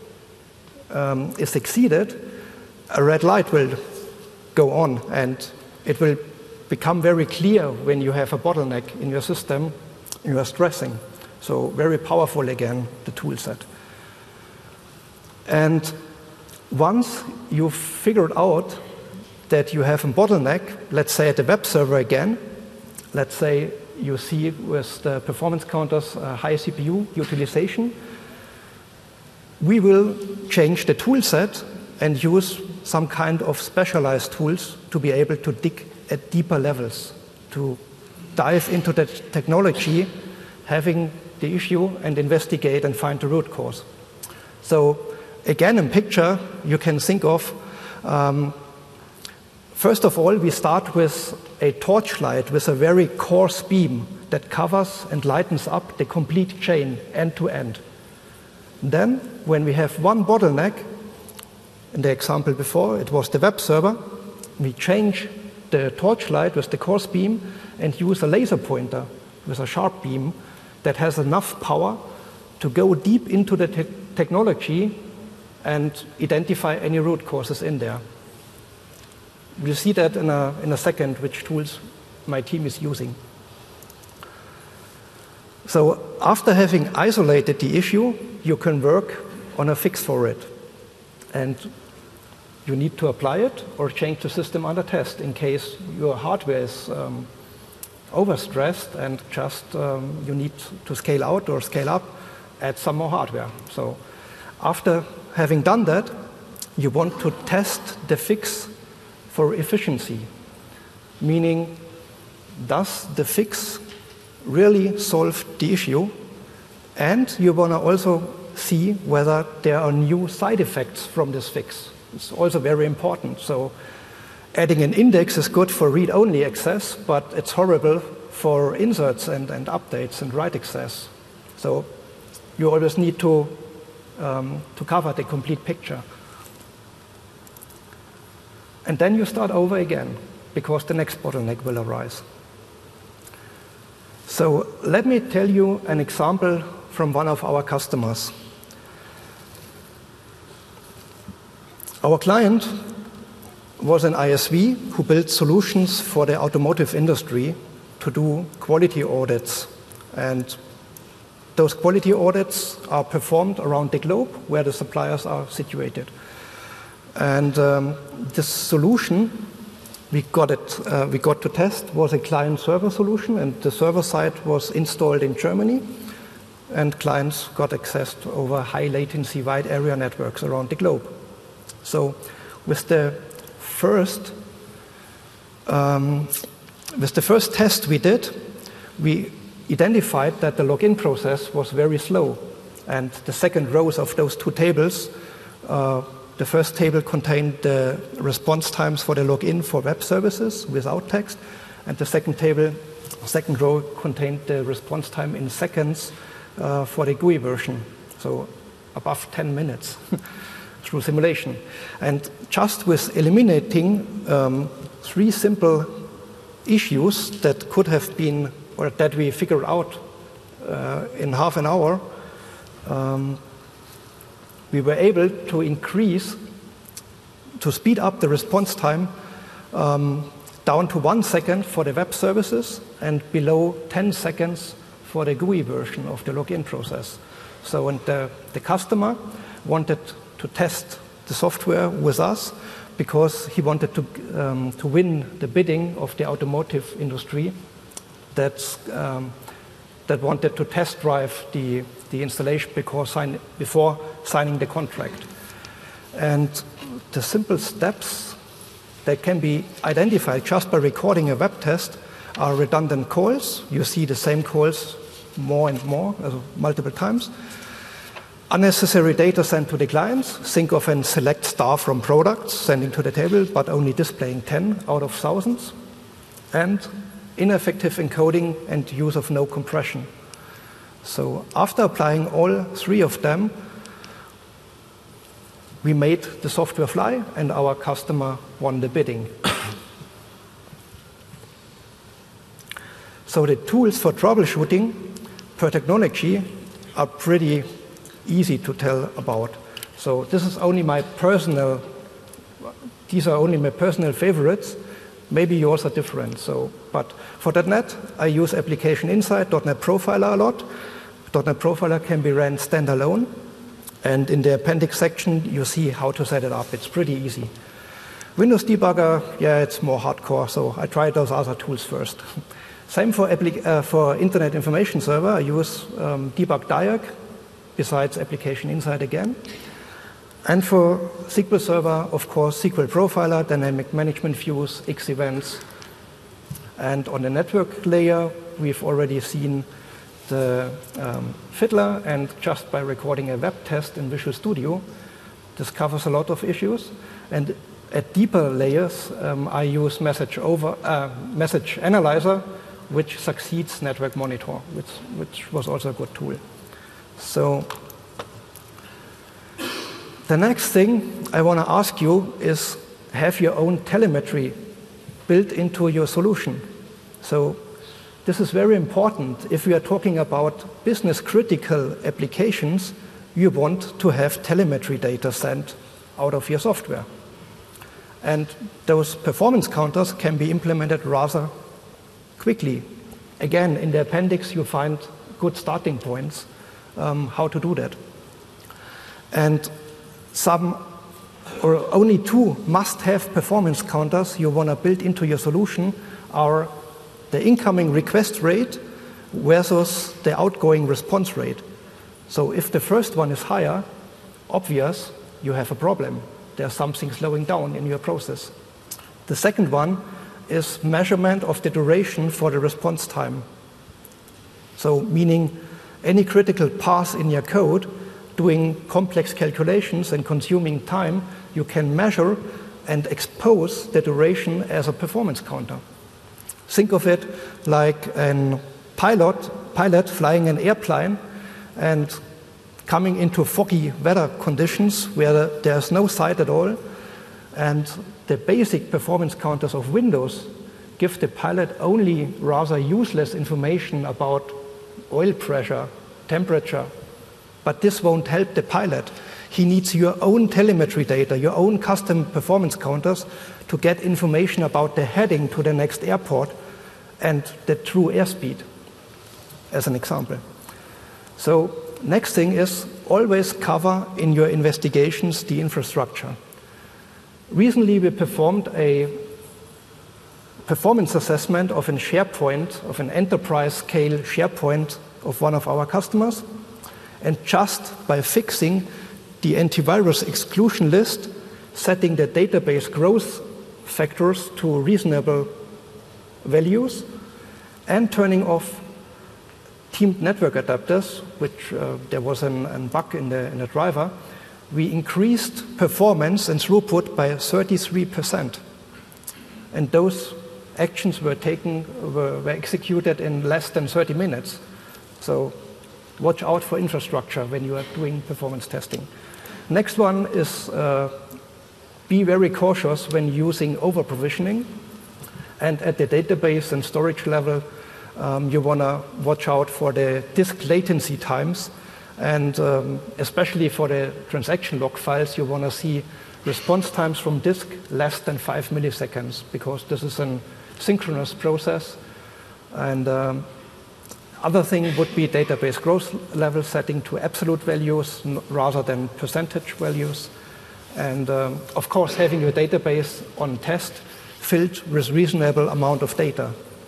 [SPEAKER 2] is exceeded, a red light will go on, and it will become very clear when you have a bottleneck in your system, you are stressing. So very powerful again, the tool set. And once you've figured out that you have a bottleneck, let's say at the web server again, let's say you see with the performance counters high CPU utilization, we will change the tool set and use some kind of specialized tools to be able to dig at deeper levels, to dive into the technology, having the issue and investigate and find the root cause. So again, in picture, you can think of, first of all, we start with a torchlight with a very coarse beam that covers and lightens up the complete chain end to end. Then, when we have one bottleneck, in the example before, it was the web server, we change the torchlight with the coarse beam and use a laser pointer with a sharp beam that has enough power to go deep into the technology and identify any root causes in there. We'll see that in a second, which tools my team is using. So after having isolated the issue, you can work on a fix for it. And you need to apply it or change the system under test in case your hardware is overstressed and just you need to scale out or scale up, add some more hardware. So after having done that, you want to test the fix for efficiency, meaning does the fix really solve the issue? And you want to also see whether there are new side effects from this fix. It's also very important. So adding an index is good for read-only access, but it's horrible for inserts and updates and write access. So you always need to cover the complete picture. And then you start over again, because the next bottleneck will arise. So let me tell you an example from one of our customers. Our client was an ISV who built solutions for the automotive industry to do quality audits. And those quality audits are performed around the globe where the suppliers are situated. And this solution we got to test was a client-server solution, and the server side was installed in Germany, and clients got access to over high latency wide area networks around the globe. So with the first test we did, we identified that the login process was very slow, and the second rows of those two tables, the first table contained the response times for the login for web services without text, and the second row contained the response time in seconds for the GUI version, so above 10 minutes through simulation. And just with eliminating three simple issues that could have been, or that we figured out in half an hour, we were able to speed up the response time down to 1 second for the web services and below 10 seconds for the GUI version of the login process. So and the customer wanted to test the software with us because he wanted to win the bidding of the automotive industry that wanted to test drive the installation before signing the contract. And the simple steps that can be identified just by recording a web test are redundant calls. You see the same calls more and more, multiple times. Unnecessary data sent to the clients. Think of a select star from products sending to the table, but only displaying 10 out of thousands. And ineffective encoding and use of no compression. So after applying all three of them, we made the software fly, and our customer won the bidding. So the tools for troubleshooting per technology are pretty easy to tell about. So this is only my personal, these are only my personal favorites. Maybe yours are different. So, but for .NET, I use Application Insight, .NET Profiler a lot. .NET Profiler can be ran standalone. And in the appendix section, you see how to set it up. It's pretty easy. Windows Debugger, yeah, it's more hardcore. So I tried those other tools first. Same for Internet Information Server. I use Debug Diag, besides Application Insight again. And for SQL Server, of course, SQL Profiler, Dynamic Management Views, X-Events. And on the network layer, we've already seen the Fiddler, and just by recording a web test in Visual Studio, this covers a lot of issues. And at deeper layers, I use Message Analyzer, which succeeds Network Monitor, which was also a good tool. So the next thing I want to ask you is, have your own telemetry built into your solution. So this is very important. If we are talking about business-critical applications, you want to have telemetry data sent out of your software. And those performance counters can be implemented rather quickly. Again, in the appendix, you find good starting points how to do that. And some or only two must-have performance counters you want to build into your solution are the incoming request rate versus the outgoing response rate. So if the first one is higher, obvious, you have a problem. There's something slowing down in your process. The second one is measurement of the duration for the response time. So meaning any critical path in your code, doing complex calculations and consuming time, you can measure and expose the duration as a performance counter. Think of it like a pilot flying an airplane and coming into foggy weather conditions where there's no sight at all, and the basic performance counters of Windows give the pilot only rather useless information about oil pressure, temperature, but this won't help the pilot. He needs your own telemetry data, your own custom performance counters to get information about the heading to the next airport and the true airspeed, as an example. So next thing is always cover in your investigations the infrastructure. Recently, we performed a performance assessment of an SharePoint, of an enterprise-scale SharePoint of one of our customers. And just by fixing the antivirus exclusion list, setting the database growth factors to reasonable values, and turning off teamed network adapters, which there was a bug in the driver, we increased performance and throughput by 33%. And those actions were executed in less than 30 minutes. So watch out for infrastructure when you are doing performance testing. Next one is be very cautious when using over-provisioning. And at the database and storage level, you want to watch out for the disk latency times. And especially for the transaction log files, you want to see response times from disk less than 5 milliseconds, because this is a synchronous process. And other thing would be database growth level setting to absolute values rather than percentage values. And of course, having your database on test filled with reasonable amount of data.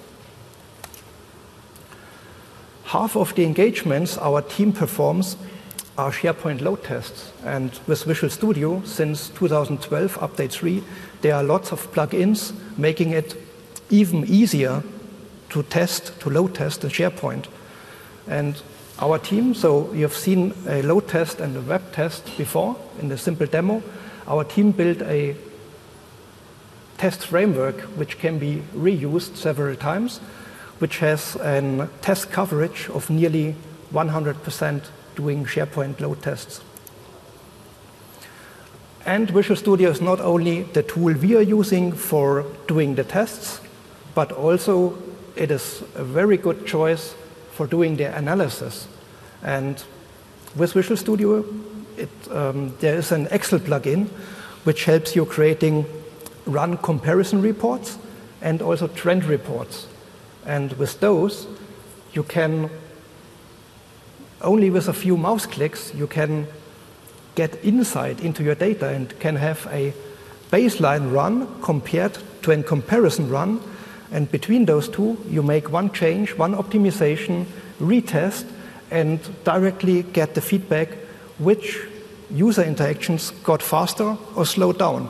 [SPEAKER 2] Half of the engagements our team performs are SharePoint load tests. And with Visual Studio, since 2012, Update 3, there are lots of plugins making it even easier to load test the SharePoint. And our team, so you've seen a load test and a web test before in the simple demo. Our team built a test framework which can be reused several times, which has a test coverage of nearly 100% doing SharePoint load tests. And Visual Studio is not only the tool we are using for doing the tests, but also it is a very good choice for doing the analysis. And with Visual Studio, there is an Excel plugin which helps you creating run comparison reports and also trend reports. And with those, you can, only with a few mouse clicks, you can get insight into your data and can have a baseline run compared to a comparison run. And between those two, you make one change, one optimization, retest, and directly get the feedback which user interactions got faster or slowed down.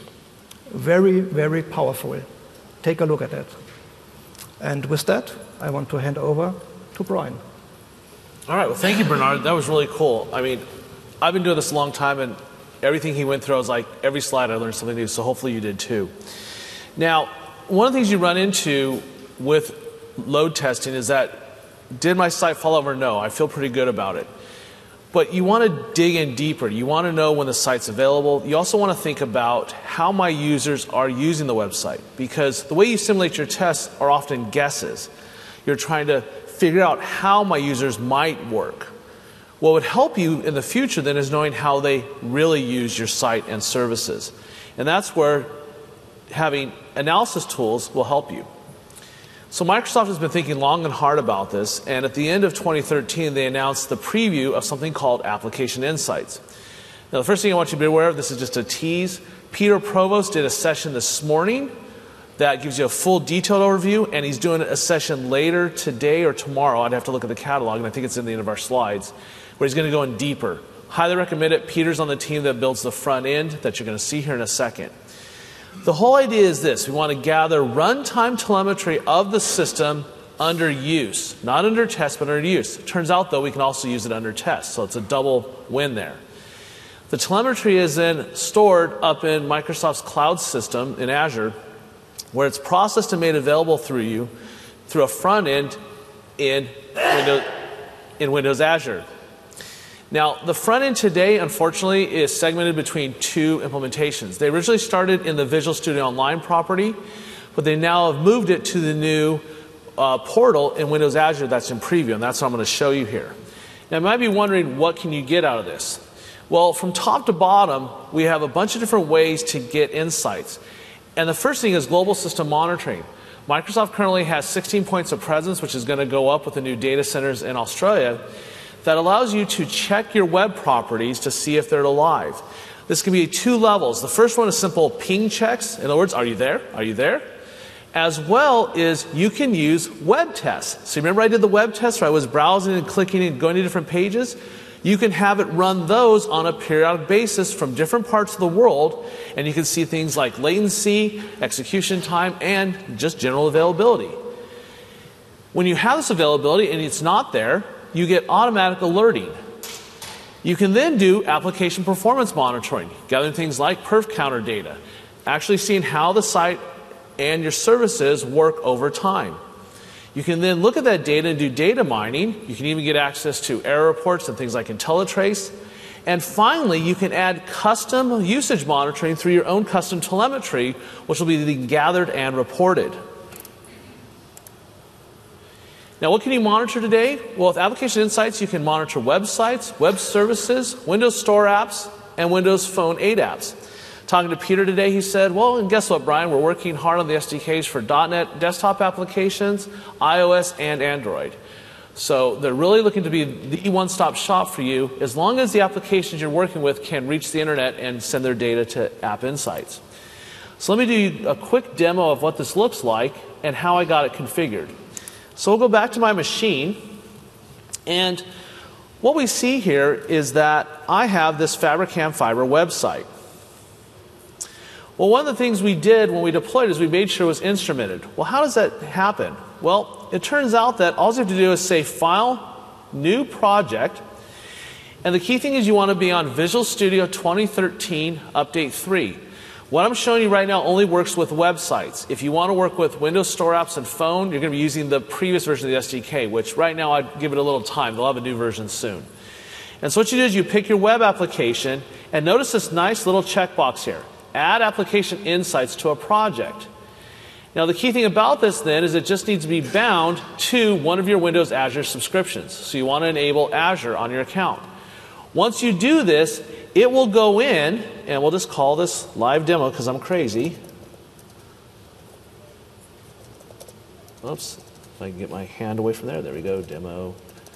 [SPEAKER 2] Very, very powerful. Take a look at it. And with that, I want to hand over to Brian.
[SPEAKER 1] All right, well, thank you, Bernard. That was really cool. I mean, I've been doing this a long time, and everything he went through, I was like, every slide I learned something new, so hopefully you did too. Now, one of the things you run into with load testing is that, did my site fall over? No, I feel pretty good about it. But you want to dig in deeper. You want to know when the site's available. You also want to think about how my users are using the website, because the way you simulate your tests are often guesses. You're trying to figure out how my users might work. What would help you in the future then is knowing how they really use your site and services. And that's where having analysis tools will help you. So Microsoft has been thinking long and hard about this, and at the end of 2013, they announced the preview of something called Application Insights. Now, the first thing I want you to be aware of, this is just a tease. Peter Provost did a session this morning that gives you a full detailed overview, and he's doing a session later today or tomorrow. I'd have to look at the catalog, and I think it's in the end of our slides, where he's going to go in deeper. Highly recommend it. Peter's on the team that builds the front end that you're going to see here in a second. The whole idea is this. We want to gather runtime telemetry of the system under use. Not under test, but under use. It turns out, though, we can also use it under test, so it's a double win there. The telemetry is then stored up in Microsoft's cloud system in Azure, where it's processed and made available through you through a front end in Windows Azure. Now, the front end today, unfortunately, is segmented between two implementations. They originally started in the Visual Studio Online property, but they now have moved it to the new portal in Windows Azure that's in preview, and that's what I'm going to show you here. Now, you might be wondering, what can you get out of this? Well, from top to bottom, we have a bunch of different ways to get insights. And the first thing is global system monitoring. Microsoft currently has 16 points of presence, which is going to go up with the new data centers in Australia, that allows you to check your web properties to see if they're alive. This can be 2 levels. The first one is simple ping checks. In other words, are you there? Are you there? As well as you can use web tests. So remember I did the web test where I was browsing and clicking and going to different pages? You can have it run those on a periodic basis from different parts of the world, and you can see things like latency, execution time, and just general availability. When you have this availability and it's not there, you get automatic alerting. You can then do application performance monitoring, gathering things like perf counter data, actually seeing how the site and your services work over time. You can then look at that data and do data mining. You can even get access to error reports and things like IntelliTrace. And finally, you can add custom usage monitoring through your own custom telemetry, which will be gathered and reported. Now, what can you monitor today? Well, with Application Insights, you can monitor websites, web services, Windows Store apps, and Windows Phone 8 apps. Talking to Peter today, he said, well, and guess what, Brian? We're working hard on the SDKs for .NET desktop applications, iOS, and Android. So they're really looking to be the one-stop shop for you, as long as the applications you're working with can reach the internet and send their data to App Insights. So let me do a quick demo of what this looks like and how I got it configured. So we'll go back to my machine, and what we see here is that I have this Fabricam Fiber website. Well, one of the things we did when we deployed it is we made sure it was instrumented. Well, how does that happen? Well, it turns out that all you have to do is say File, new project. And the key thing is you want to be on Visual Studio 2013 Update 3. What I'm showing you right now only works with websites. If you want to work with Windows Store apps and phone, you're going to be using the previous version of the SDK, which right now I'd give it a little time. They'll have a new version soon. And so what you do is you pick your web application, and notice this nice little checkbox here. Add application insights to a project. Now the key thing about this then is it just needs to be bound to one of your Windows Azure subscriptions. So you want to enable Azure on your account. Once you do this, it will go in, and we'll just call this live demo because I'm crazy. Oops, if I can get my hand away from there. There we go, demo.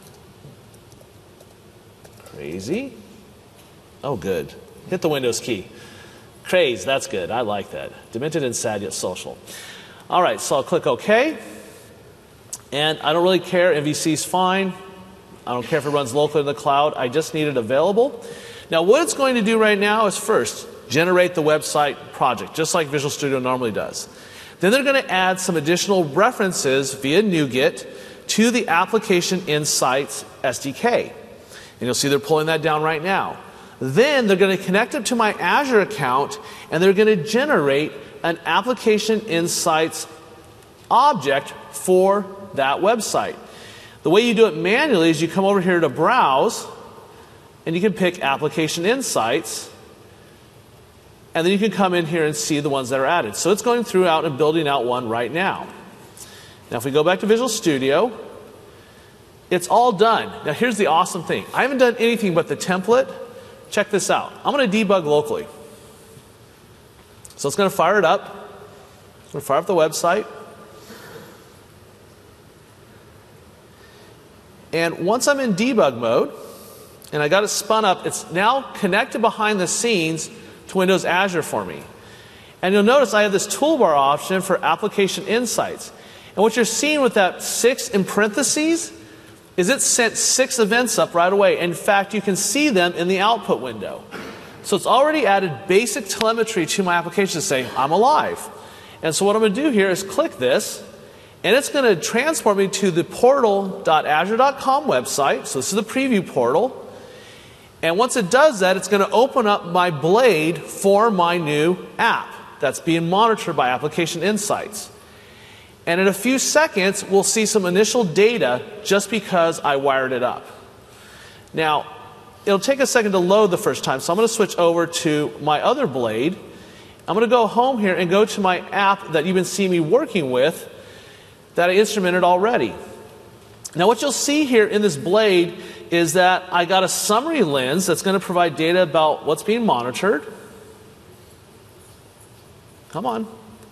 [SPEAKER 1] Crazy. Oh, good. Hit the Windows key. Craze, that's good. I like that. Demented and sad yet social. All right, so I'll click OK. And I don't really care. MVC is fine. I don't care if it runs locally in the cloud. I just need it available. Now, what it's going to do right now is first generate the website project, just like Visual Studio normally does. Then they're going to add some additional references via NuGet to the Application Insights SDK. And you'll see they're pulling that down right now. Then they're going to connect it to my Azure account, and they're going to generate an Application Insights object for that website. The way you do it manually is you come over here to Browse, and you can pick Application Insights, and then you can come in here and see the ones that are added. So it's going through out and building out one right now. Now if we go back to Visual Studio, it's all done. Now here's the awesome thing. I haven't done anything but the template. Check this out. I'm going to debug locally. So it's going to fire it up. It's going to fire up the website. And once I'm in debug mode, and I got it spun up, it's now connected behind the scenes to Windows Azure for me. And you'll notice I have this toolbar option for Application Insights. And what you're seeing with that 6 in parentheses is it sent 6 events up right away. In fact, you can see them in the output window. So it's already added basic telemetry to my application to say, I'm alive. And so what I'm going to do here is click this, and it's going to transport me to the portal.azure.com website. So this is the preview portal. And once it does that, it's going to open up my Blade for my new app that's being monitored by Application Insights. And in a few seconds, we'll see some initial data just because I wired it up. Now, it'll take a second to load the first time, so I'm going to switch over to my other Blade. I'm going to go home here and go to my app that you've been seeing me working with that I instrumented already. Now what you'll see here in this Blade is that I got a summary lens that's going to provide data about what's being monitored. Come on.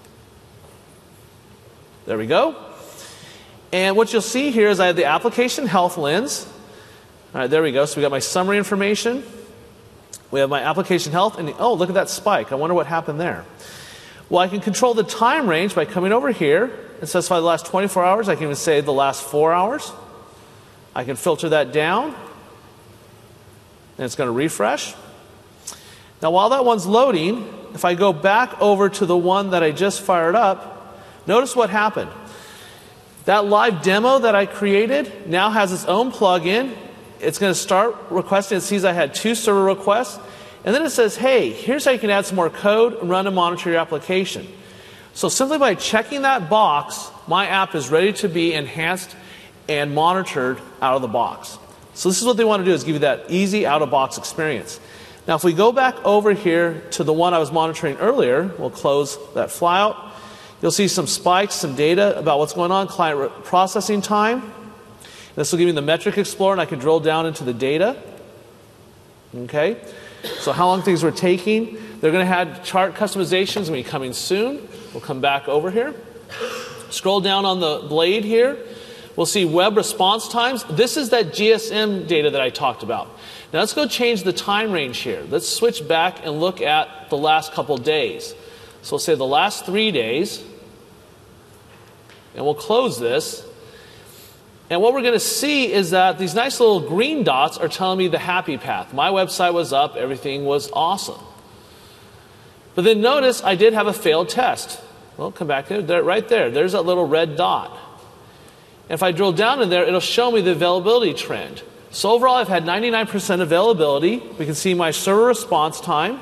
[SPEAKER 1] There we go. And what you'll see here is I have the application health lens. All right, there we go. So we got my summary information. We have my application health, and oh, look at that spike. I wonder what happened there. Well, I can control the time range by coming over here and specify the last 24 hours. I can even say the last 4 hours. I can filter that down, and it's going to refresh. Now, while that one's loading, if I go back over to the one that I just fired up, notice what happened. That live demo that I created now has its own plugin. It's going to start requesting. It sees I had 2 server requests. And then it says, hey, here's how you can add some more code and run and monitor your application. So simply by checking that box, my app is ready to be enhanced and monitored out of the box. So this is what they want to do, is give you that easy out-of-box experience. Now if we go back over here to the one I was monitoring earlier, we'll close that flyout. You'll see some spikes, some data about what's going on, client processing time. This will give me the metric explorer, and I can drill down into the data. Okay, so how long things were taking. They're going to have chart customizations going to be coming soon. We'll come back over here. Scroll down on the Blade here. We'll see web response times. This is that GSM data that I talked about. Now let's go change the time range here. Let's switch back and look at the last couple days. So we'll say the last 3 days. And we'll close this. And what we're going to see is that these nice little green dots are telling me the happy path. My website was up. Everything was awesome. But then notice I did have a failed test. Well, come back there. Right there. There's that little red dot. And if I drill down in there, it'll show me the availability trend. So overall, I've had 99% availability. We can see my server response time.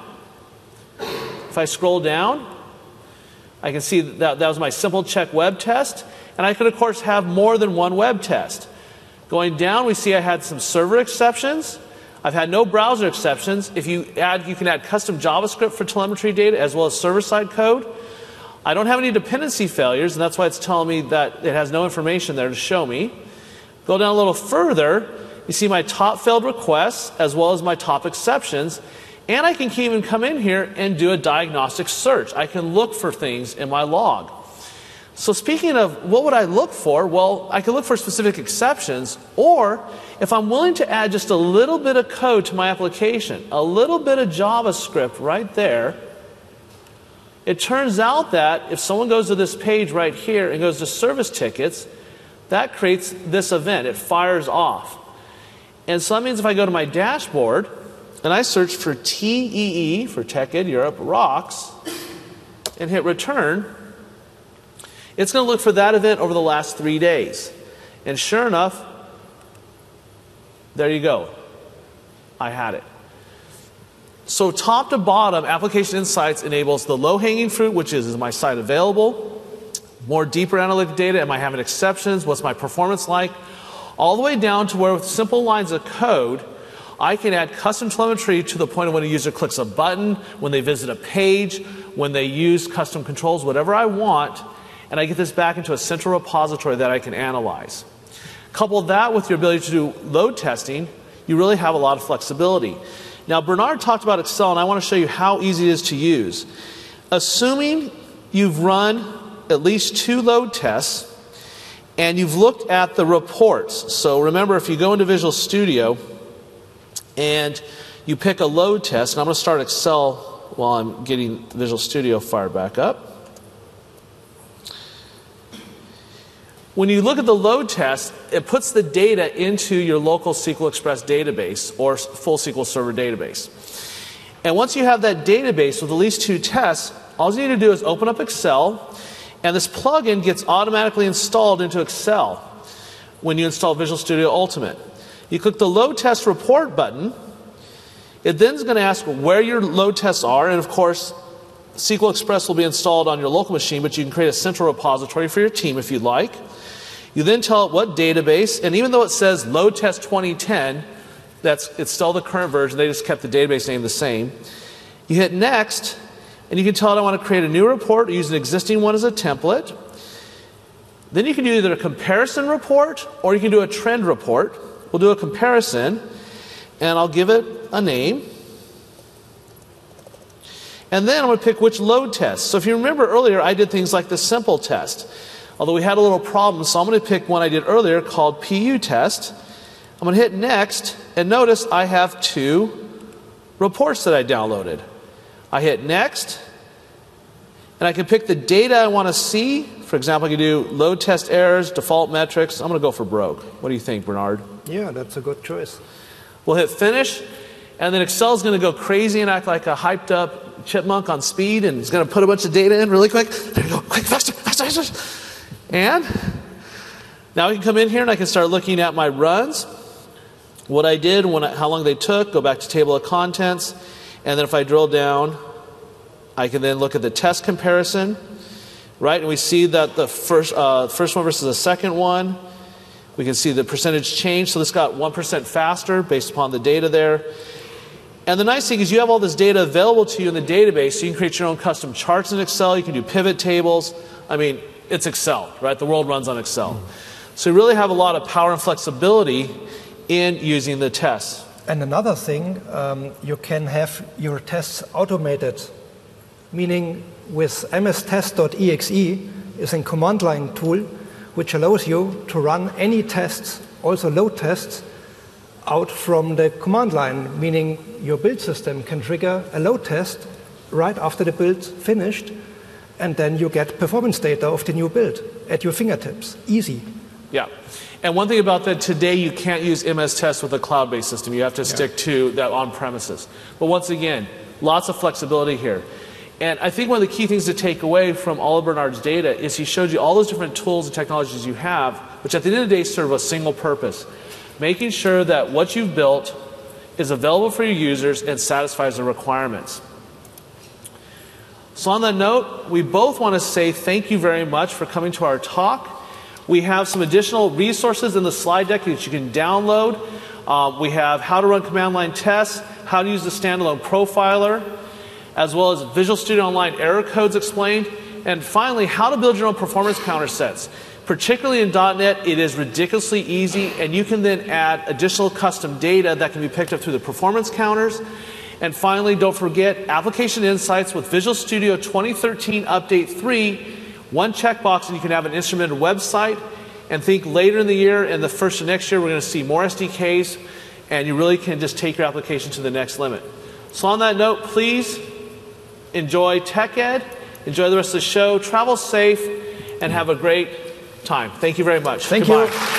[SPEAKER 1] If I scroll down, I can see that was my simple check web test. And I could, of course, have more than one web test. Going down, we see I had some server exceptions. I've had no browser exceptions. If you add, you can add custom JavaScript for telemetry data as well as server-side code. I don't have any dependency failures, and that's why it's telling me that it has no information there to show me. Go down a little further, you see my top failed requests as well as my top exceptions. And I can even come in here and do a diagnostic search. I can look for things in my log. So speaking of what would I look for? Well, I can look for specific exceptions, or if I'm willing to add just a little bit of code to my application, a little bit of JavaScript right there, it turns out that if someone goes to this page right here and goes to service tickets, that creates this event. It fires off. And so that means if I go to my dashboard and I search for TEE, for TechEd Europe, rocks, and hit return, it's going to look for that event over the last 3 days. And sure enough, there you go. I had it. So top to bottom, Application Insights enables the low-hanging fruit, which is my site available? More deeper analytic data, am I having exceptions? What's my performance like? All the way down to where with simple lines of code, I can add custom telemetry to the point of when a user clicks a button, when they visit a page, when they use custom controls, whatever I want, and I get this back into a central repository that I can analyze. Couple that with your ability to do load testing, you really have a lot of flexibility. Now, Bernard talked about Excel, and I want to show you how easy it is to use. Assuming you've run at least 2 load tests, and you've looked at the reports. So remember, if you go into Visual Studio, and you pick a load test, and I'm going to start Excel while I'm getting Visual Studio fired back up. When you look at the load test, it puts the data into your local SQL Express database or full SQL Server database. And once you have that database with at least 2 tests, all you need to do is open up Excel, and this plugin gets automatically installed into Excel when you install Visual Studio Ultimate. You click the Load Test Report button. It then is going to ask where your load tests are, and of course, SQL Express will be installed on your local machine, but you can create a central repository for your team if you'd like. You then tell it what database, and even though it says Load Test 2010, it's still the current version, they just kept the database name the same. You hit Next, and you can tell it I want to create a new report or use an existing one as a template. Then you can do either a comparison report or you can do a trend report. We'll do a comparison, and I'll give it a name. And then I'm going to pick which load test. So if you remember earlier, I did things like the simple test. Although we had a little problem, so I'm going to pick one I did earlier called PU test. I'm going to hit Next, and notice I have 2 reports that I downloaded. I hit Next, and I can pick the data I want to see. For example, I can do load test errors, default metrics. I'm going to go for broke. What do you think, Bernard?
[SPEAKER 2] Yeah, that's a good choice.
[SPEAKER 1] We'll hit Finish, and then Excel's going to go crazy and act like a hyped up chipmunk on speed, and it's going to put a bunch of data in really quick. There you go, quick, faster, faster, faster. And now I can come in here and I can start looking at my runs, what I did, how long they took, go back to table of contents, and then if I drill down, I can then look at the test comparison, right? And we see that the first one versus the second one. We can see the percentage change, so this got 1% faster based upon the data there. And the nice thing is you have all this data available to you in the database, so you can create your own custom charts in Excel, you can do pivot tables. I mean, it's Excel, right? The world runs on Excel. So you really have a lot of power and flexibility in using the tests.
[SPEAKER 2] And another thing, you can have your tests automated, meaning with mstest.exe is a command line tool which allows you to run any tests, also load tests, out from the command line, meaning your build system can trigger a load test right after the build's finished, and then you get performance data of the new build at your fingertips. Easy.
[SPEAKER 1] Yeah. And one thing about that, today you can't use MS Test with a cloud-based system. You have to stick to that on-premises. But once again, lots of flexibility here. And I think one of the key things to take away from all of Bernard's data is he showed you all those different tools and technologies you have, which at the end of the day serve a single purpose, making sure that what you've built is available for your users and satisfies the requirements. So on that note, we both want to say thank you very much for coming to our talk. We have some additional resources in the slide deck that you can download. We have how to run command line tests, how to use the standalone profiler, as well as Visual Studio Online error codes explained, and finally, how to build your own performance counter sets. Particularly in .NET, it is ridiculously easy, and you can then add additional custom data that can be picked up through the performance counters. And finally, don't forget Application Insights with Visual Studio 2013 Update 3. One checkbox and you can have an instrumented website. And think later in the year and the first of next year, we're going to see more SDKs, and you really can just take your application to the next limit. So on that note, please enjoy TechEd, enjoy the rest of the show, travel safe, and have a great time. Thank you very much.
[SPEAKER 2] Thank
[SPEAKER 1] Goodbye.
[SPEAKER 2] you.